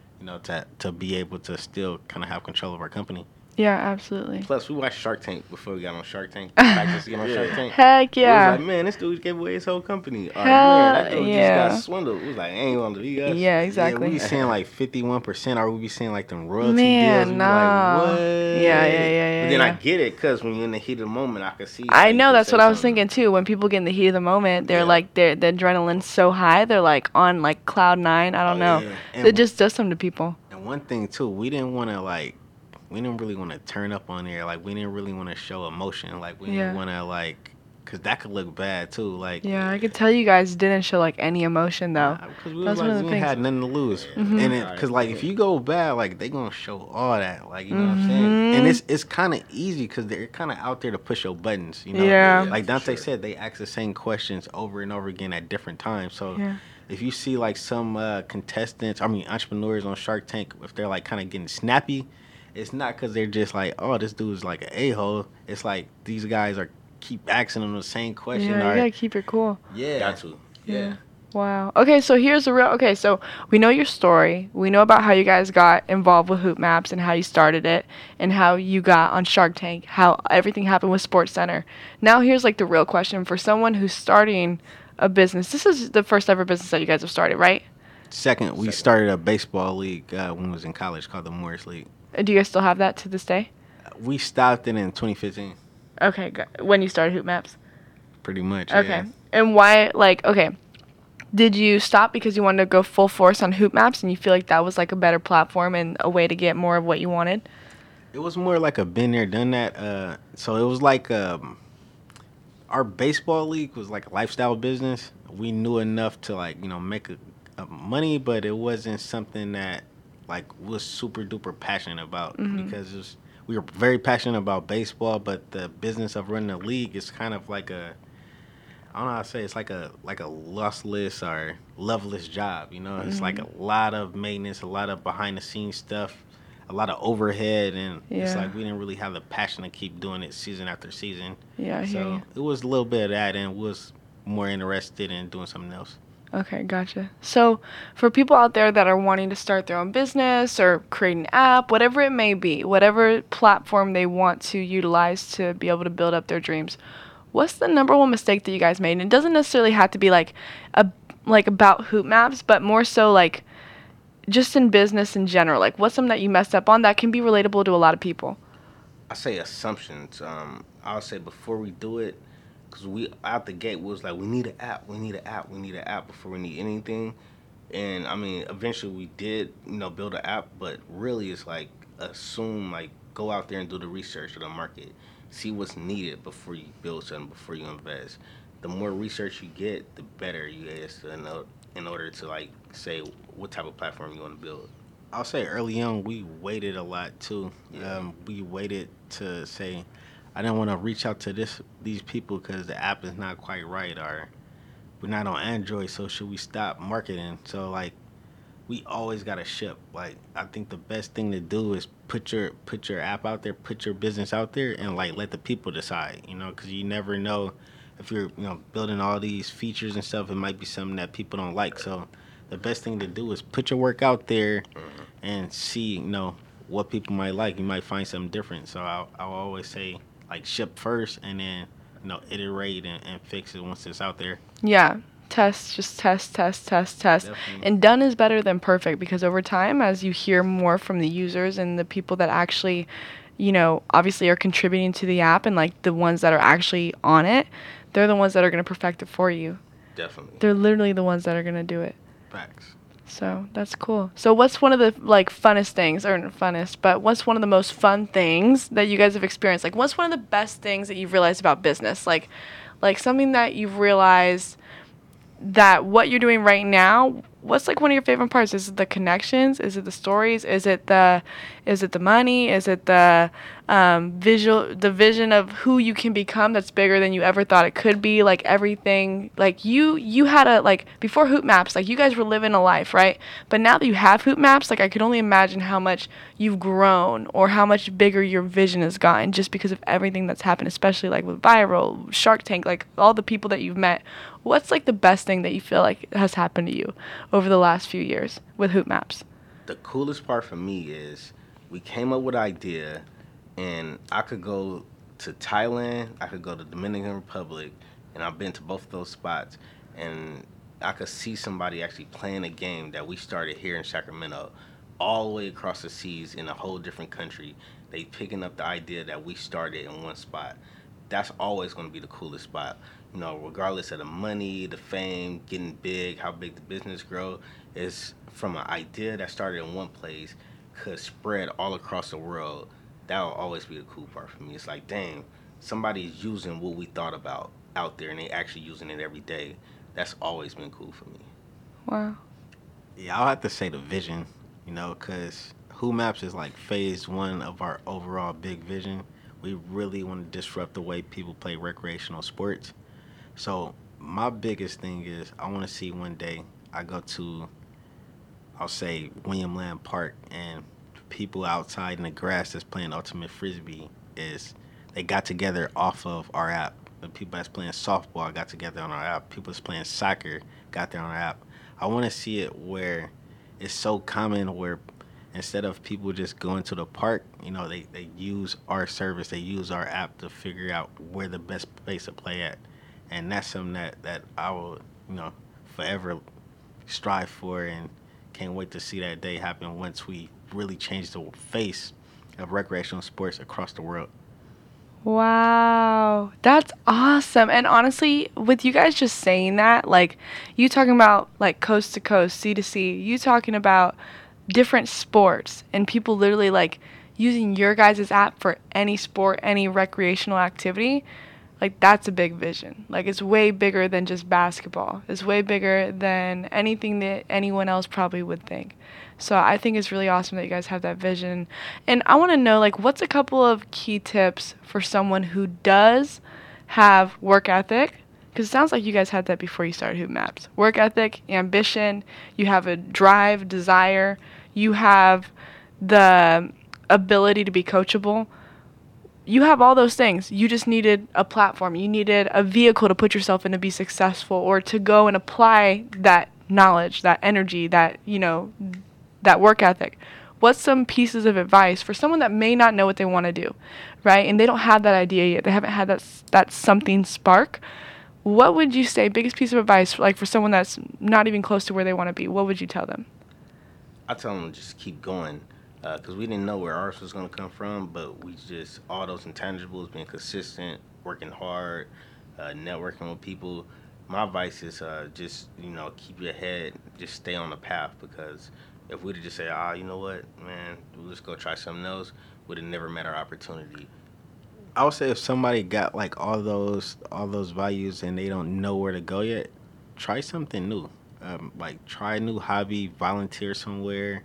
to be able to still kind of have control of our company. Yeah, absolutely. Plus, we watched Shark Tank before we got on Shark Tank. Practice to get on Shark Tank. Heck yeah. We was like, man, this dude gave away his whole company. Or, man, that dude just got swindled. We was like, ain't want to be us. Yeah, exactly. Yeah, we be seeing like 51%, or we be seeing like them royalty deals. We No. like, what? Yeah. But then I get it, because when you're in the heat of the moment, I can see. I know, that's what I was thinking too. When people get in the heat of the moment, they're like, the adrenaline's so high, they're like on like cloud 9. I don't know. Yeah. It just does something to people. And one thing too, we didn't really want to turn up on there. Like, we didn't really want to show emotion. Like, we didn't want to, like, because that could look bad, too. Like, yeah, I could tell you guys didn't show, like, any emotion, though. Because we was like, we had nothing to lose. And because, like, if you go bad, like, they going to show all that. Like, you know what I'm saying? And it's kind of easy because they're kind of out there to push your buttons, Yeah. Like Dante said, they ask the same questions over and over again at different times. So if you see, like, some entrepreneurs on Shark Tank, if they're, like, kind of getting snappy, it's not because they're just like, oh, this dude's like an a-hole. It's like these guys keep asking them the same question. Yeah, you gotta keep it cool. Yeah. Got to. Yeah. Wow. Okay, so here's the real... Okay, so we know your story. We know about how you guys got involved with Hoop Maps and how you started it and how you got on Shark Tank, how everything happened with SportsCenter. Now here's, like, the real question for someone who's starting a business. This is the first ever business that you guys have started, right? Second, we started a baseball league when we was in college called the Morris League. Do you guys still have that to this day? We stopped it in 2015. Okay, when you started Hoop Maps? Pretty much. Okay. Yeah. And why, like, okay, did you stop because you wanted to go full force on Hoop Maps and you feel like that was like a better platform and a way to get more of what you wanted? It was more like a been there, done that. So it was like our baseball league was like a lifestyle business. We knew enough to like make a money, but it wasn't something that like was super duper passionate about because we were very passionate about baseball, but the business of running a league is kind of like a I don't know how to say it's like a lustless or loveless job. It's like a lot of maintenance, a lot of behind the scenes stuff, a lot of overhead, and it's Yeah. like we didn't really have the passion to keep doing it season after season. Yeah, I hear So you. it was a little bit of that, and was more interested in doing something else. Okay, gotcha. So, for people out there that are wanting to start their own business or create an app, whatever it may be, whatever platform they want to utilize to be able to build up their dreams, what's the number one mistake that you guys made? And it doesn't necessarily have to be like about Hoop Maps, but more so like just in business in general. Like, what's something that you messed up on that can be relatable to a lot of people? I say assumptions. I'll say before we do it, because we out the gate was like, we need an app, we need an app, we need an app before we need anything. And I mean, eventually we did, build an app, but really it's like assume like go out there and do the research of the market, see what's needed before you build something, before you invest. The more research you get, the better you is to know in order to like say what type of platform you want to build. I'll say early on we waited a lot too. Yeah. We waited to say I didn't want to reach out to these people because the app is not quite right or we're not on Android. So should we stop marketing? So like we always got to ship. Like I think the best thing to do is put your app out there, put your business out there, and like let the people decide. Because you never know if you're building all these features and stuff. It might be something that people don't like. So the best thing to do is put your work out there and see what people might like. You might find something different. So I'll always say like ship first and then iterate and fix it once it's out there. Yeah. Just test. Definitely. And done is better than perfect because over time, as you hear more from the users and the people that actually, obviously are contributing to the app and like the ones that are actually on it, they're the ones that are going to perfect it for you. Definitely. They're literally the ones that are going to do it. Facts. So that's cool. So what's one of the like funnest things, or not funnest, but what's one of the most fun things that you guys have experienced? Like what's one of the best things that you've realized about business? Like something that you've realized that what you're doing right now, what's like one of your favorite parts? Is it the connections? Is it the stories? Is it the money? Is it the the vision of who you can become that's bigger than you ever thought it could be? Like everything, like you had a, like before Hoop Maps, like you guys were living a life, right? But now that you have Hoop Maps, like I could only imagine how much you've grown or how much bigger your vision has gotten just because of everything that's happened, especially like with Viral, Shark Tank, like all the people that you've met. What's like the best thing that you feel like has happened to you over the last few years with Hoop Maps? The coolest part for me is we came up with an idea, and I could go to Thailand, I could go to Dominican Republic, and I've been to both of those spots, and I could see somebody actually playing a game that we started here in Sacramento, all the way across the seas in a whole different country. They picking up the idea that we started in one spot. That's always going to be the coolest spot. Regardless of the money, the fame, getting big, how big the business grow, is from an idea that started in one place could spread all across the world. That will always be the cool part for me. It's like, dang, somebody's using what we thought about out there and they actually using it every day. That's always been cool for me. Wow. Yeah, I'll have to say the vision, because Who Maps is like phase one of our overall big vision. We really want to disrupt the way people play recreational sports. So my biggest thing is I want to see one day I go to, I'll say, William Land Park, and people outside in the grass that's playing ultimate frisbee is they got together off of our app. The people that's playing softball got together on our app. People that's playing soccer got there on our app. I want to see it where it's so common where instead of people just going to the park, they use our service, they use our app to figure out where the best place to play at. And that's something that I will, forever strive for and can't wait to see that day happen once we really change the face of recreational sports across the world. Wow, that's awesome. And honestly, with you guys just saying that, like you talking about like coast to coast, sea to sea, you talking about different sports and people literally like using your guys' app for any sport, any recreational activity, like that's a big vision. Like it's way bigger than just basketball. It's way bigger than anything that anyone else probably would think. So I think it's really awesome that you guys have that vision. And I want to know like what's a couple of key tips for someone who does have work ethic? Because it sounds like you guys had that before you started Hoop Maps. Work ethic, ambition, you have a drive, desire, you have the ability to be coachable. You have all those things. You just needed a platform. You needed a vehicle to put yourself in to be successful or to go and apply that knowledge, that energy, that, you know, that work ethic. What's some pieces of advice for someone that may not know what they want to do, right? And they don't have that idea yet. They haven't had that something spark. What would you say, biggest piece of advice, like for someone that's not even close to where they want to be? What would you tell them? I tell them to just keep going because we didn't know where ours was going to come from, but we just, all those intangibles, being consistent, working hard, networking with people. My advice is just, you know, keep your head, just stay on the path, because if we'd have just said, you know what, man, we'll just go try something else, we'd have never met our opportunity. I would say if somebody got like all those values and they don't know where to go yet, try something new. Like try a new hobby, volunteer somewhere,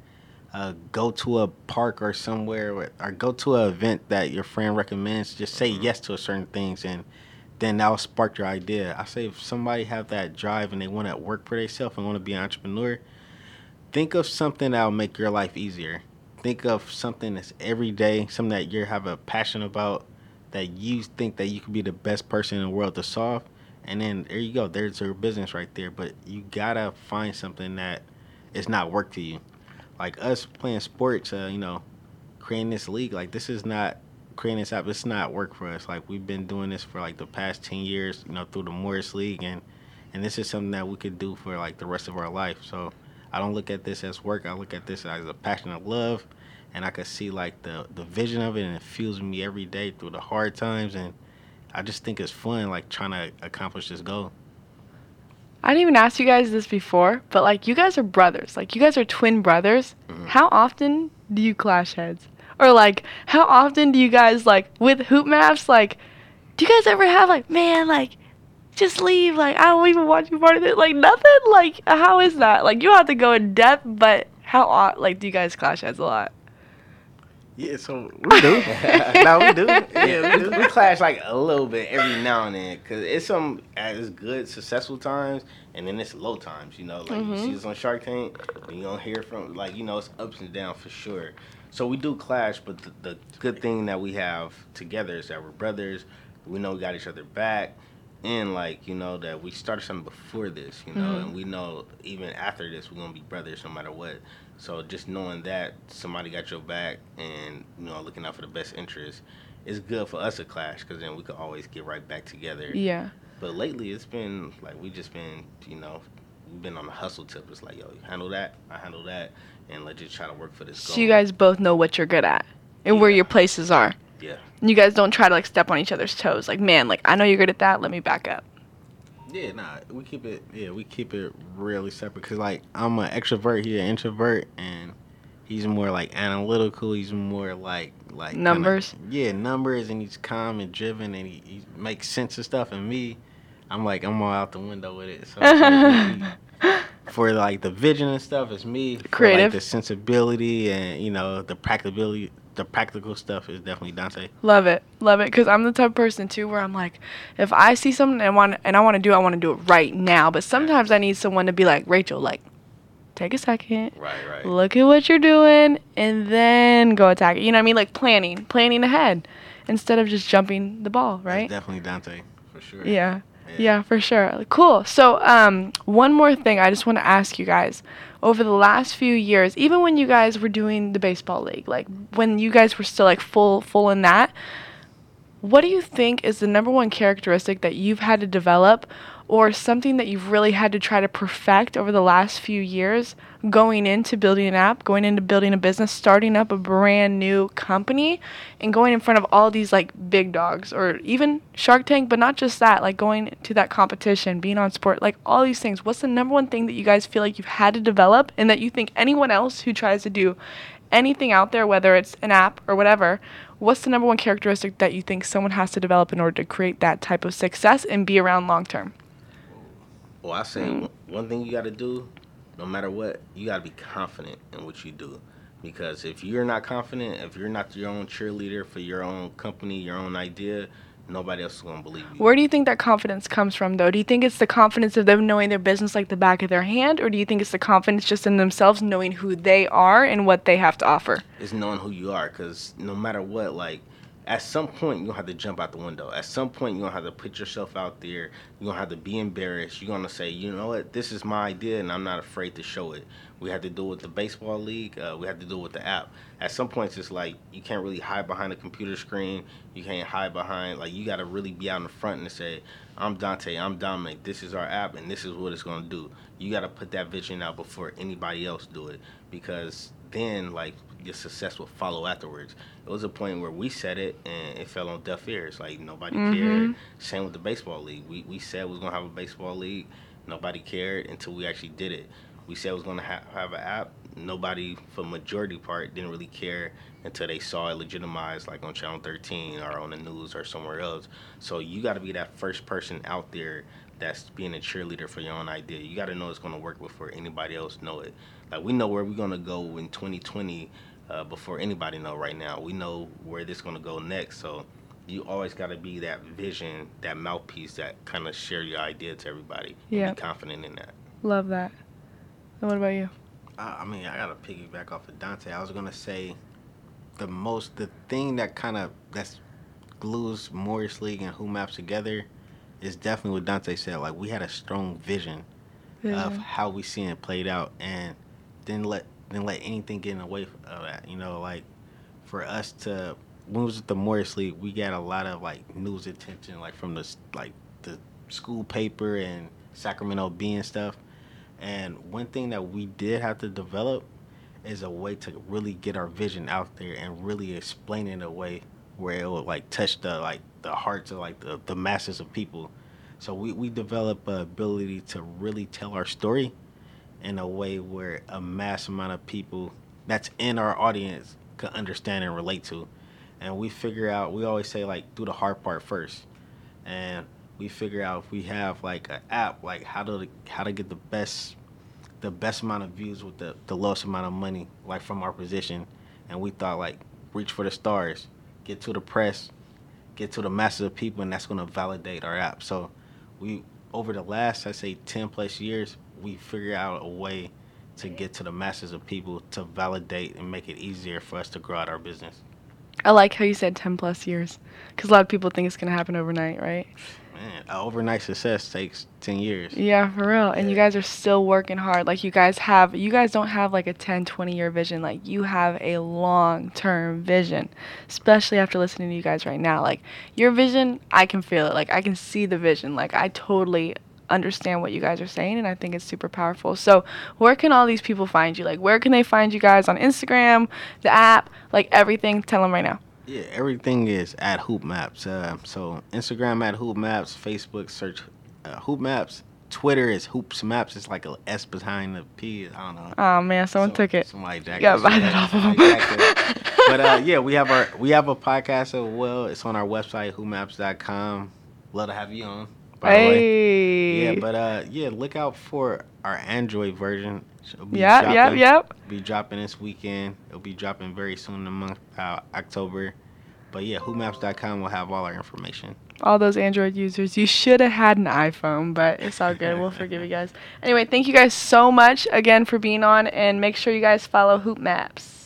go to a park or somewhere, or go to an event that your friend recommends. Just say yes to certain things, and then that will spark your idea. I say if somebody have that drive and they want to work for themselves and want to be an entrepreneur, think of something that will make your life easier. Think of something that's every day, something that you have a passion about, that you think that you could be the best person in the world to solve. And then there you go. There's your business right there. But you got to find something that is not work to you. Like us playing sports, you know, creating this league, like this is not, creating this app, it's not work for us. Like we've been doing this for like the past 10 years, you know, through the Morris League. And this is something that we could do for like the rest of our life. So I don't look at this as work. I look at this as a passion of love. And I could see like the vision of it, and it fuels me every day through the hard times. And I just think it's fun, like trying to accomplish this goal. I didn't even ask you guys this before, but like you guys are brothers. Like you guys are twin brothers. Mm-hmm. How often do you clash heads? Or like how often do you guys like with Hoop Maps, like do you guys ever have like, man, like just leave, like I don't even want you part of it, like nothing? Like how is that? Like you don't have to go in depth, but how like do you guys clash heads a lot? Yeah, so we do. No, we do. Yeah, we clash like a little bit every now and then, because it's some as good, successful times, and then it's low times, you know. Like you see this on Shark Tank, and you don't hear from, like, you know, it's ups and downs for sure. So we do clash, but the good thing that we have together is that we're brothers. We know we got each other back, and like, you know, that we started something before this, you know, and we know even after this we're gonna be brothers no matter what. So just knowing that somebody got your back and, you know, looking out for the best interest, it's good for us to clash, because then we could always get right back together. Yeah. But lately it's been like we just been, you know, we've been on the hustle tip. It's like, yo, you handle that, I handle that, and let's just try to work for this goal. So you guys both know what you're good at and where your places are. Yeah. You guys don't try to like step on each other's toes. Like, man, like I know you're good at that. Let me back up. Yeah, nah, we keep it really separate, because like I'm an extrovert, he's an introvert, and he's more like analytical. He's more like numbers. Numbers, and he's calm and driven, and he makes sense of stuff. And me, I'm all out the window with it. So it's like for like the vision and stuff, it's me. For Creative. like the sensibility and, you know, the practicability. The practical stuff is definitely Dante. Love it, because I'm the type of person too where I'm like, if I see something and I want to do it right now. But sometimes I need someone to be like, Rachel, like, take a second, Right. look at what you're doing, and then go attack it. You know what I mean? Like planning ahead instead of just jumping the ball, right? That's definitely Dante, for sure. Yeah, for sure. Cool. So, one more thing I just want to ask you guys. Over the last few years, even when you guys were doing the baseball league, like when you guys were still like full in that, What do you think is the number one characteristic that you've had to develop, or something that you've really had to try to perfect over the last few years going into building an app, going into building a business, starting up a brand new company, and going in front of all these like big dogs, or even Shark Tank, but not just that, like going to that competition, being on sport, like all these things? What's the number one thing that you guys feel like you've had to develop, and that you think anyone else who tries to do anything out there, whether it's an app or whatever, what's the number one characteristic that you think someone has to develop in order to create that type of success and be around long term? Well, I say one thing you got to do, no matter what, you got to be confident in what you do. Because if you're not confident, if you're not your own cheerleader for your own company, your own idea, nobody else is going to believe you. Where do you think that confidence comes from, though? Do you think it's the confidence of them knowing their business like the back of their hand, or do you think it's the confidence just in themselves, knowing who they are and what they have to offer? It's knowing who you are, because no matter what, like, at some point, you're going to have to jump out the window. At some point, you're going to have to put yourself out there. You're going to have to be embarrassed. You're going to say, you know what, this is my idea, and I'm not afraid to show it. We had to do it with the baseball league. We had to do it with the app. At some points, it's like you can't really hide behind a computer screen. You can't hide behind, like, you got to really be out in the front and say, I'm Dante, I'm Dominic, this is our app, and this is what it's going to do. You got to put that vision out before anybody else do it, because then, like, your success will follow afterwards. It was a point where we said it, and it fell on deaf ears. Like, nobody cared. Same with the baseball league. We said we was going to have a baseball league. Nobody cared until we actually did it. We said we was going to have an app. Nobody, for majority part, didn't really care until they saw it legitimized, like on Channel 13 or on the news or somewhere else. So you got to be that first person out there that's being a cheerleader for your own idea. You got to know it's going to work before anybody else know it. Like, we know where we're going to go in 2020 before anybody know right now. We know where this is going to go next. So you always got to be that vision, that mouthpiece that kind of share your idea to everybody. Yeah. Be confident in that. Love that. And what about you? I mean, I got to piggyback off of Dante. I was going to say the thing that that's glues Morris League and Who Maps together is definitely what Dante said. Like, we had a strong vision of how we seen it played out, and didn't let anything get in the way of that. You know, like, for us to, when we was at the Morris League, we got a lot of like news attention, like from the school paper and Sacramento Bee and stuff. And one thing that we did have to develop is a way to really get our vision out there and really explain it in a way where it would like touch the hearts of like the masses of people. So we develop an ability to really tell our story in a way where a mass amount of people that's in our audience could understand and relate to. And we figure out, we always say, like, do the hard part first. And we figure out if we have like an app, like how to get the best amount of views with the lowest amount of money, like from our position. And we thought, like, reach for the stars, get to the press, get to the masses of people, and that's going to validate our app. So we, over the last, I say 10 plus years, we figure out a way to get to the masses of people to validate and make it easier for us to grow out our business. I like how you said 10 plus years, because a lot of people think it's going to happen overnight, right? Man, overnight success takes 10 years. Yeah, for real. And you guys are still working hard. Like, you guys don't have like a 10, 20-year vision. Like, you have a long-term vision, especially after listening to you guys right now. Like, your vision, I can feel it. Like, I can see the vision. Like, I totally understand what you guys are saying, and I think it's super powerful. So where can all these people find you? Like, where can they find you guys on Instagram, the app, like everything? Tell them right now. Yeah, everything is at Hoop Maps. So Instagram at Hoop Maps, Facebook search Hoop Maps, Twitter is Hoops Maps. It's like a S behind the P. I don't know. Oh man, someone took it. Somebody jacked it. You gotta buy that off of them. Exactly. But yeah, we have a podcast as well. It's on our website, whomaps.com. Love to have you on. By the way. Yeah, but yeah, look out for our Android version. Yep. Be dropping this weekend. It'll be dropping very soon in the month, October. But yeah, whomaps.com will have all our information. All those Android users, you should have had an iPhone, but it's all good. We'll forgive you guys. Anyway, thank you guys so much again for being on, and make sure you guys follow Hoop Maps.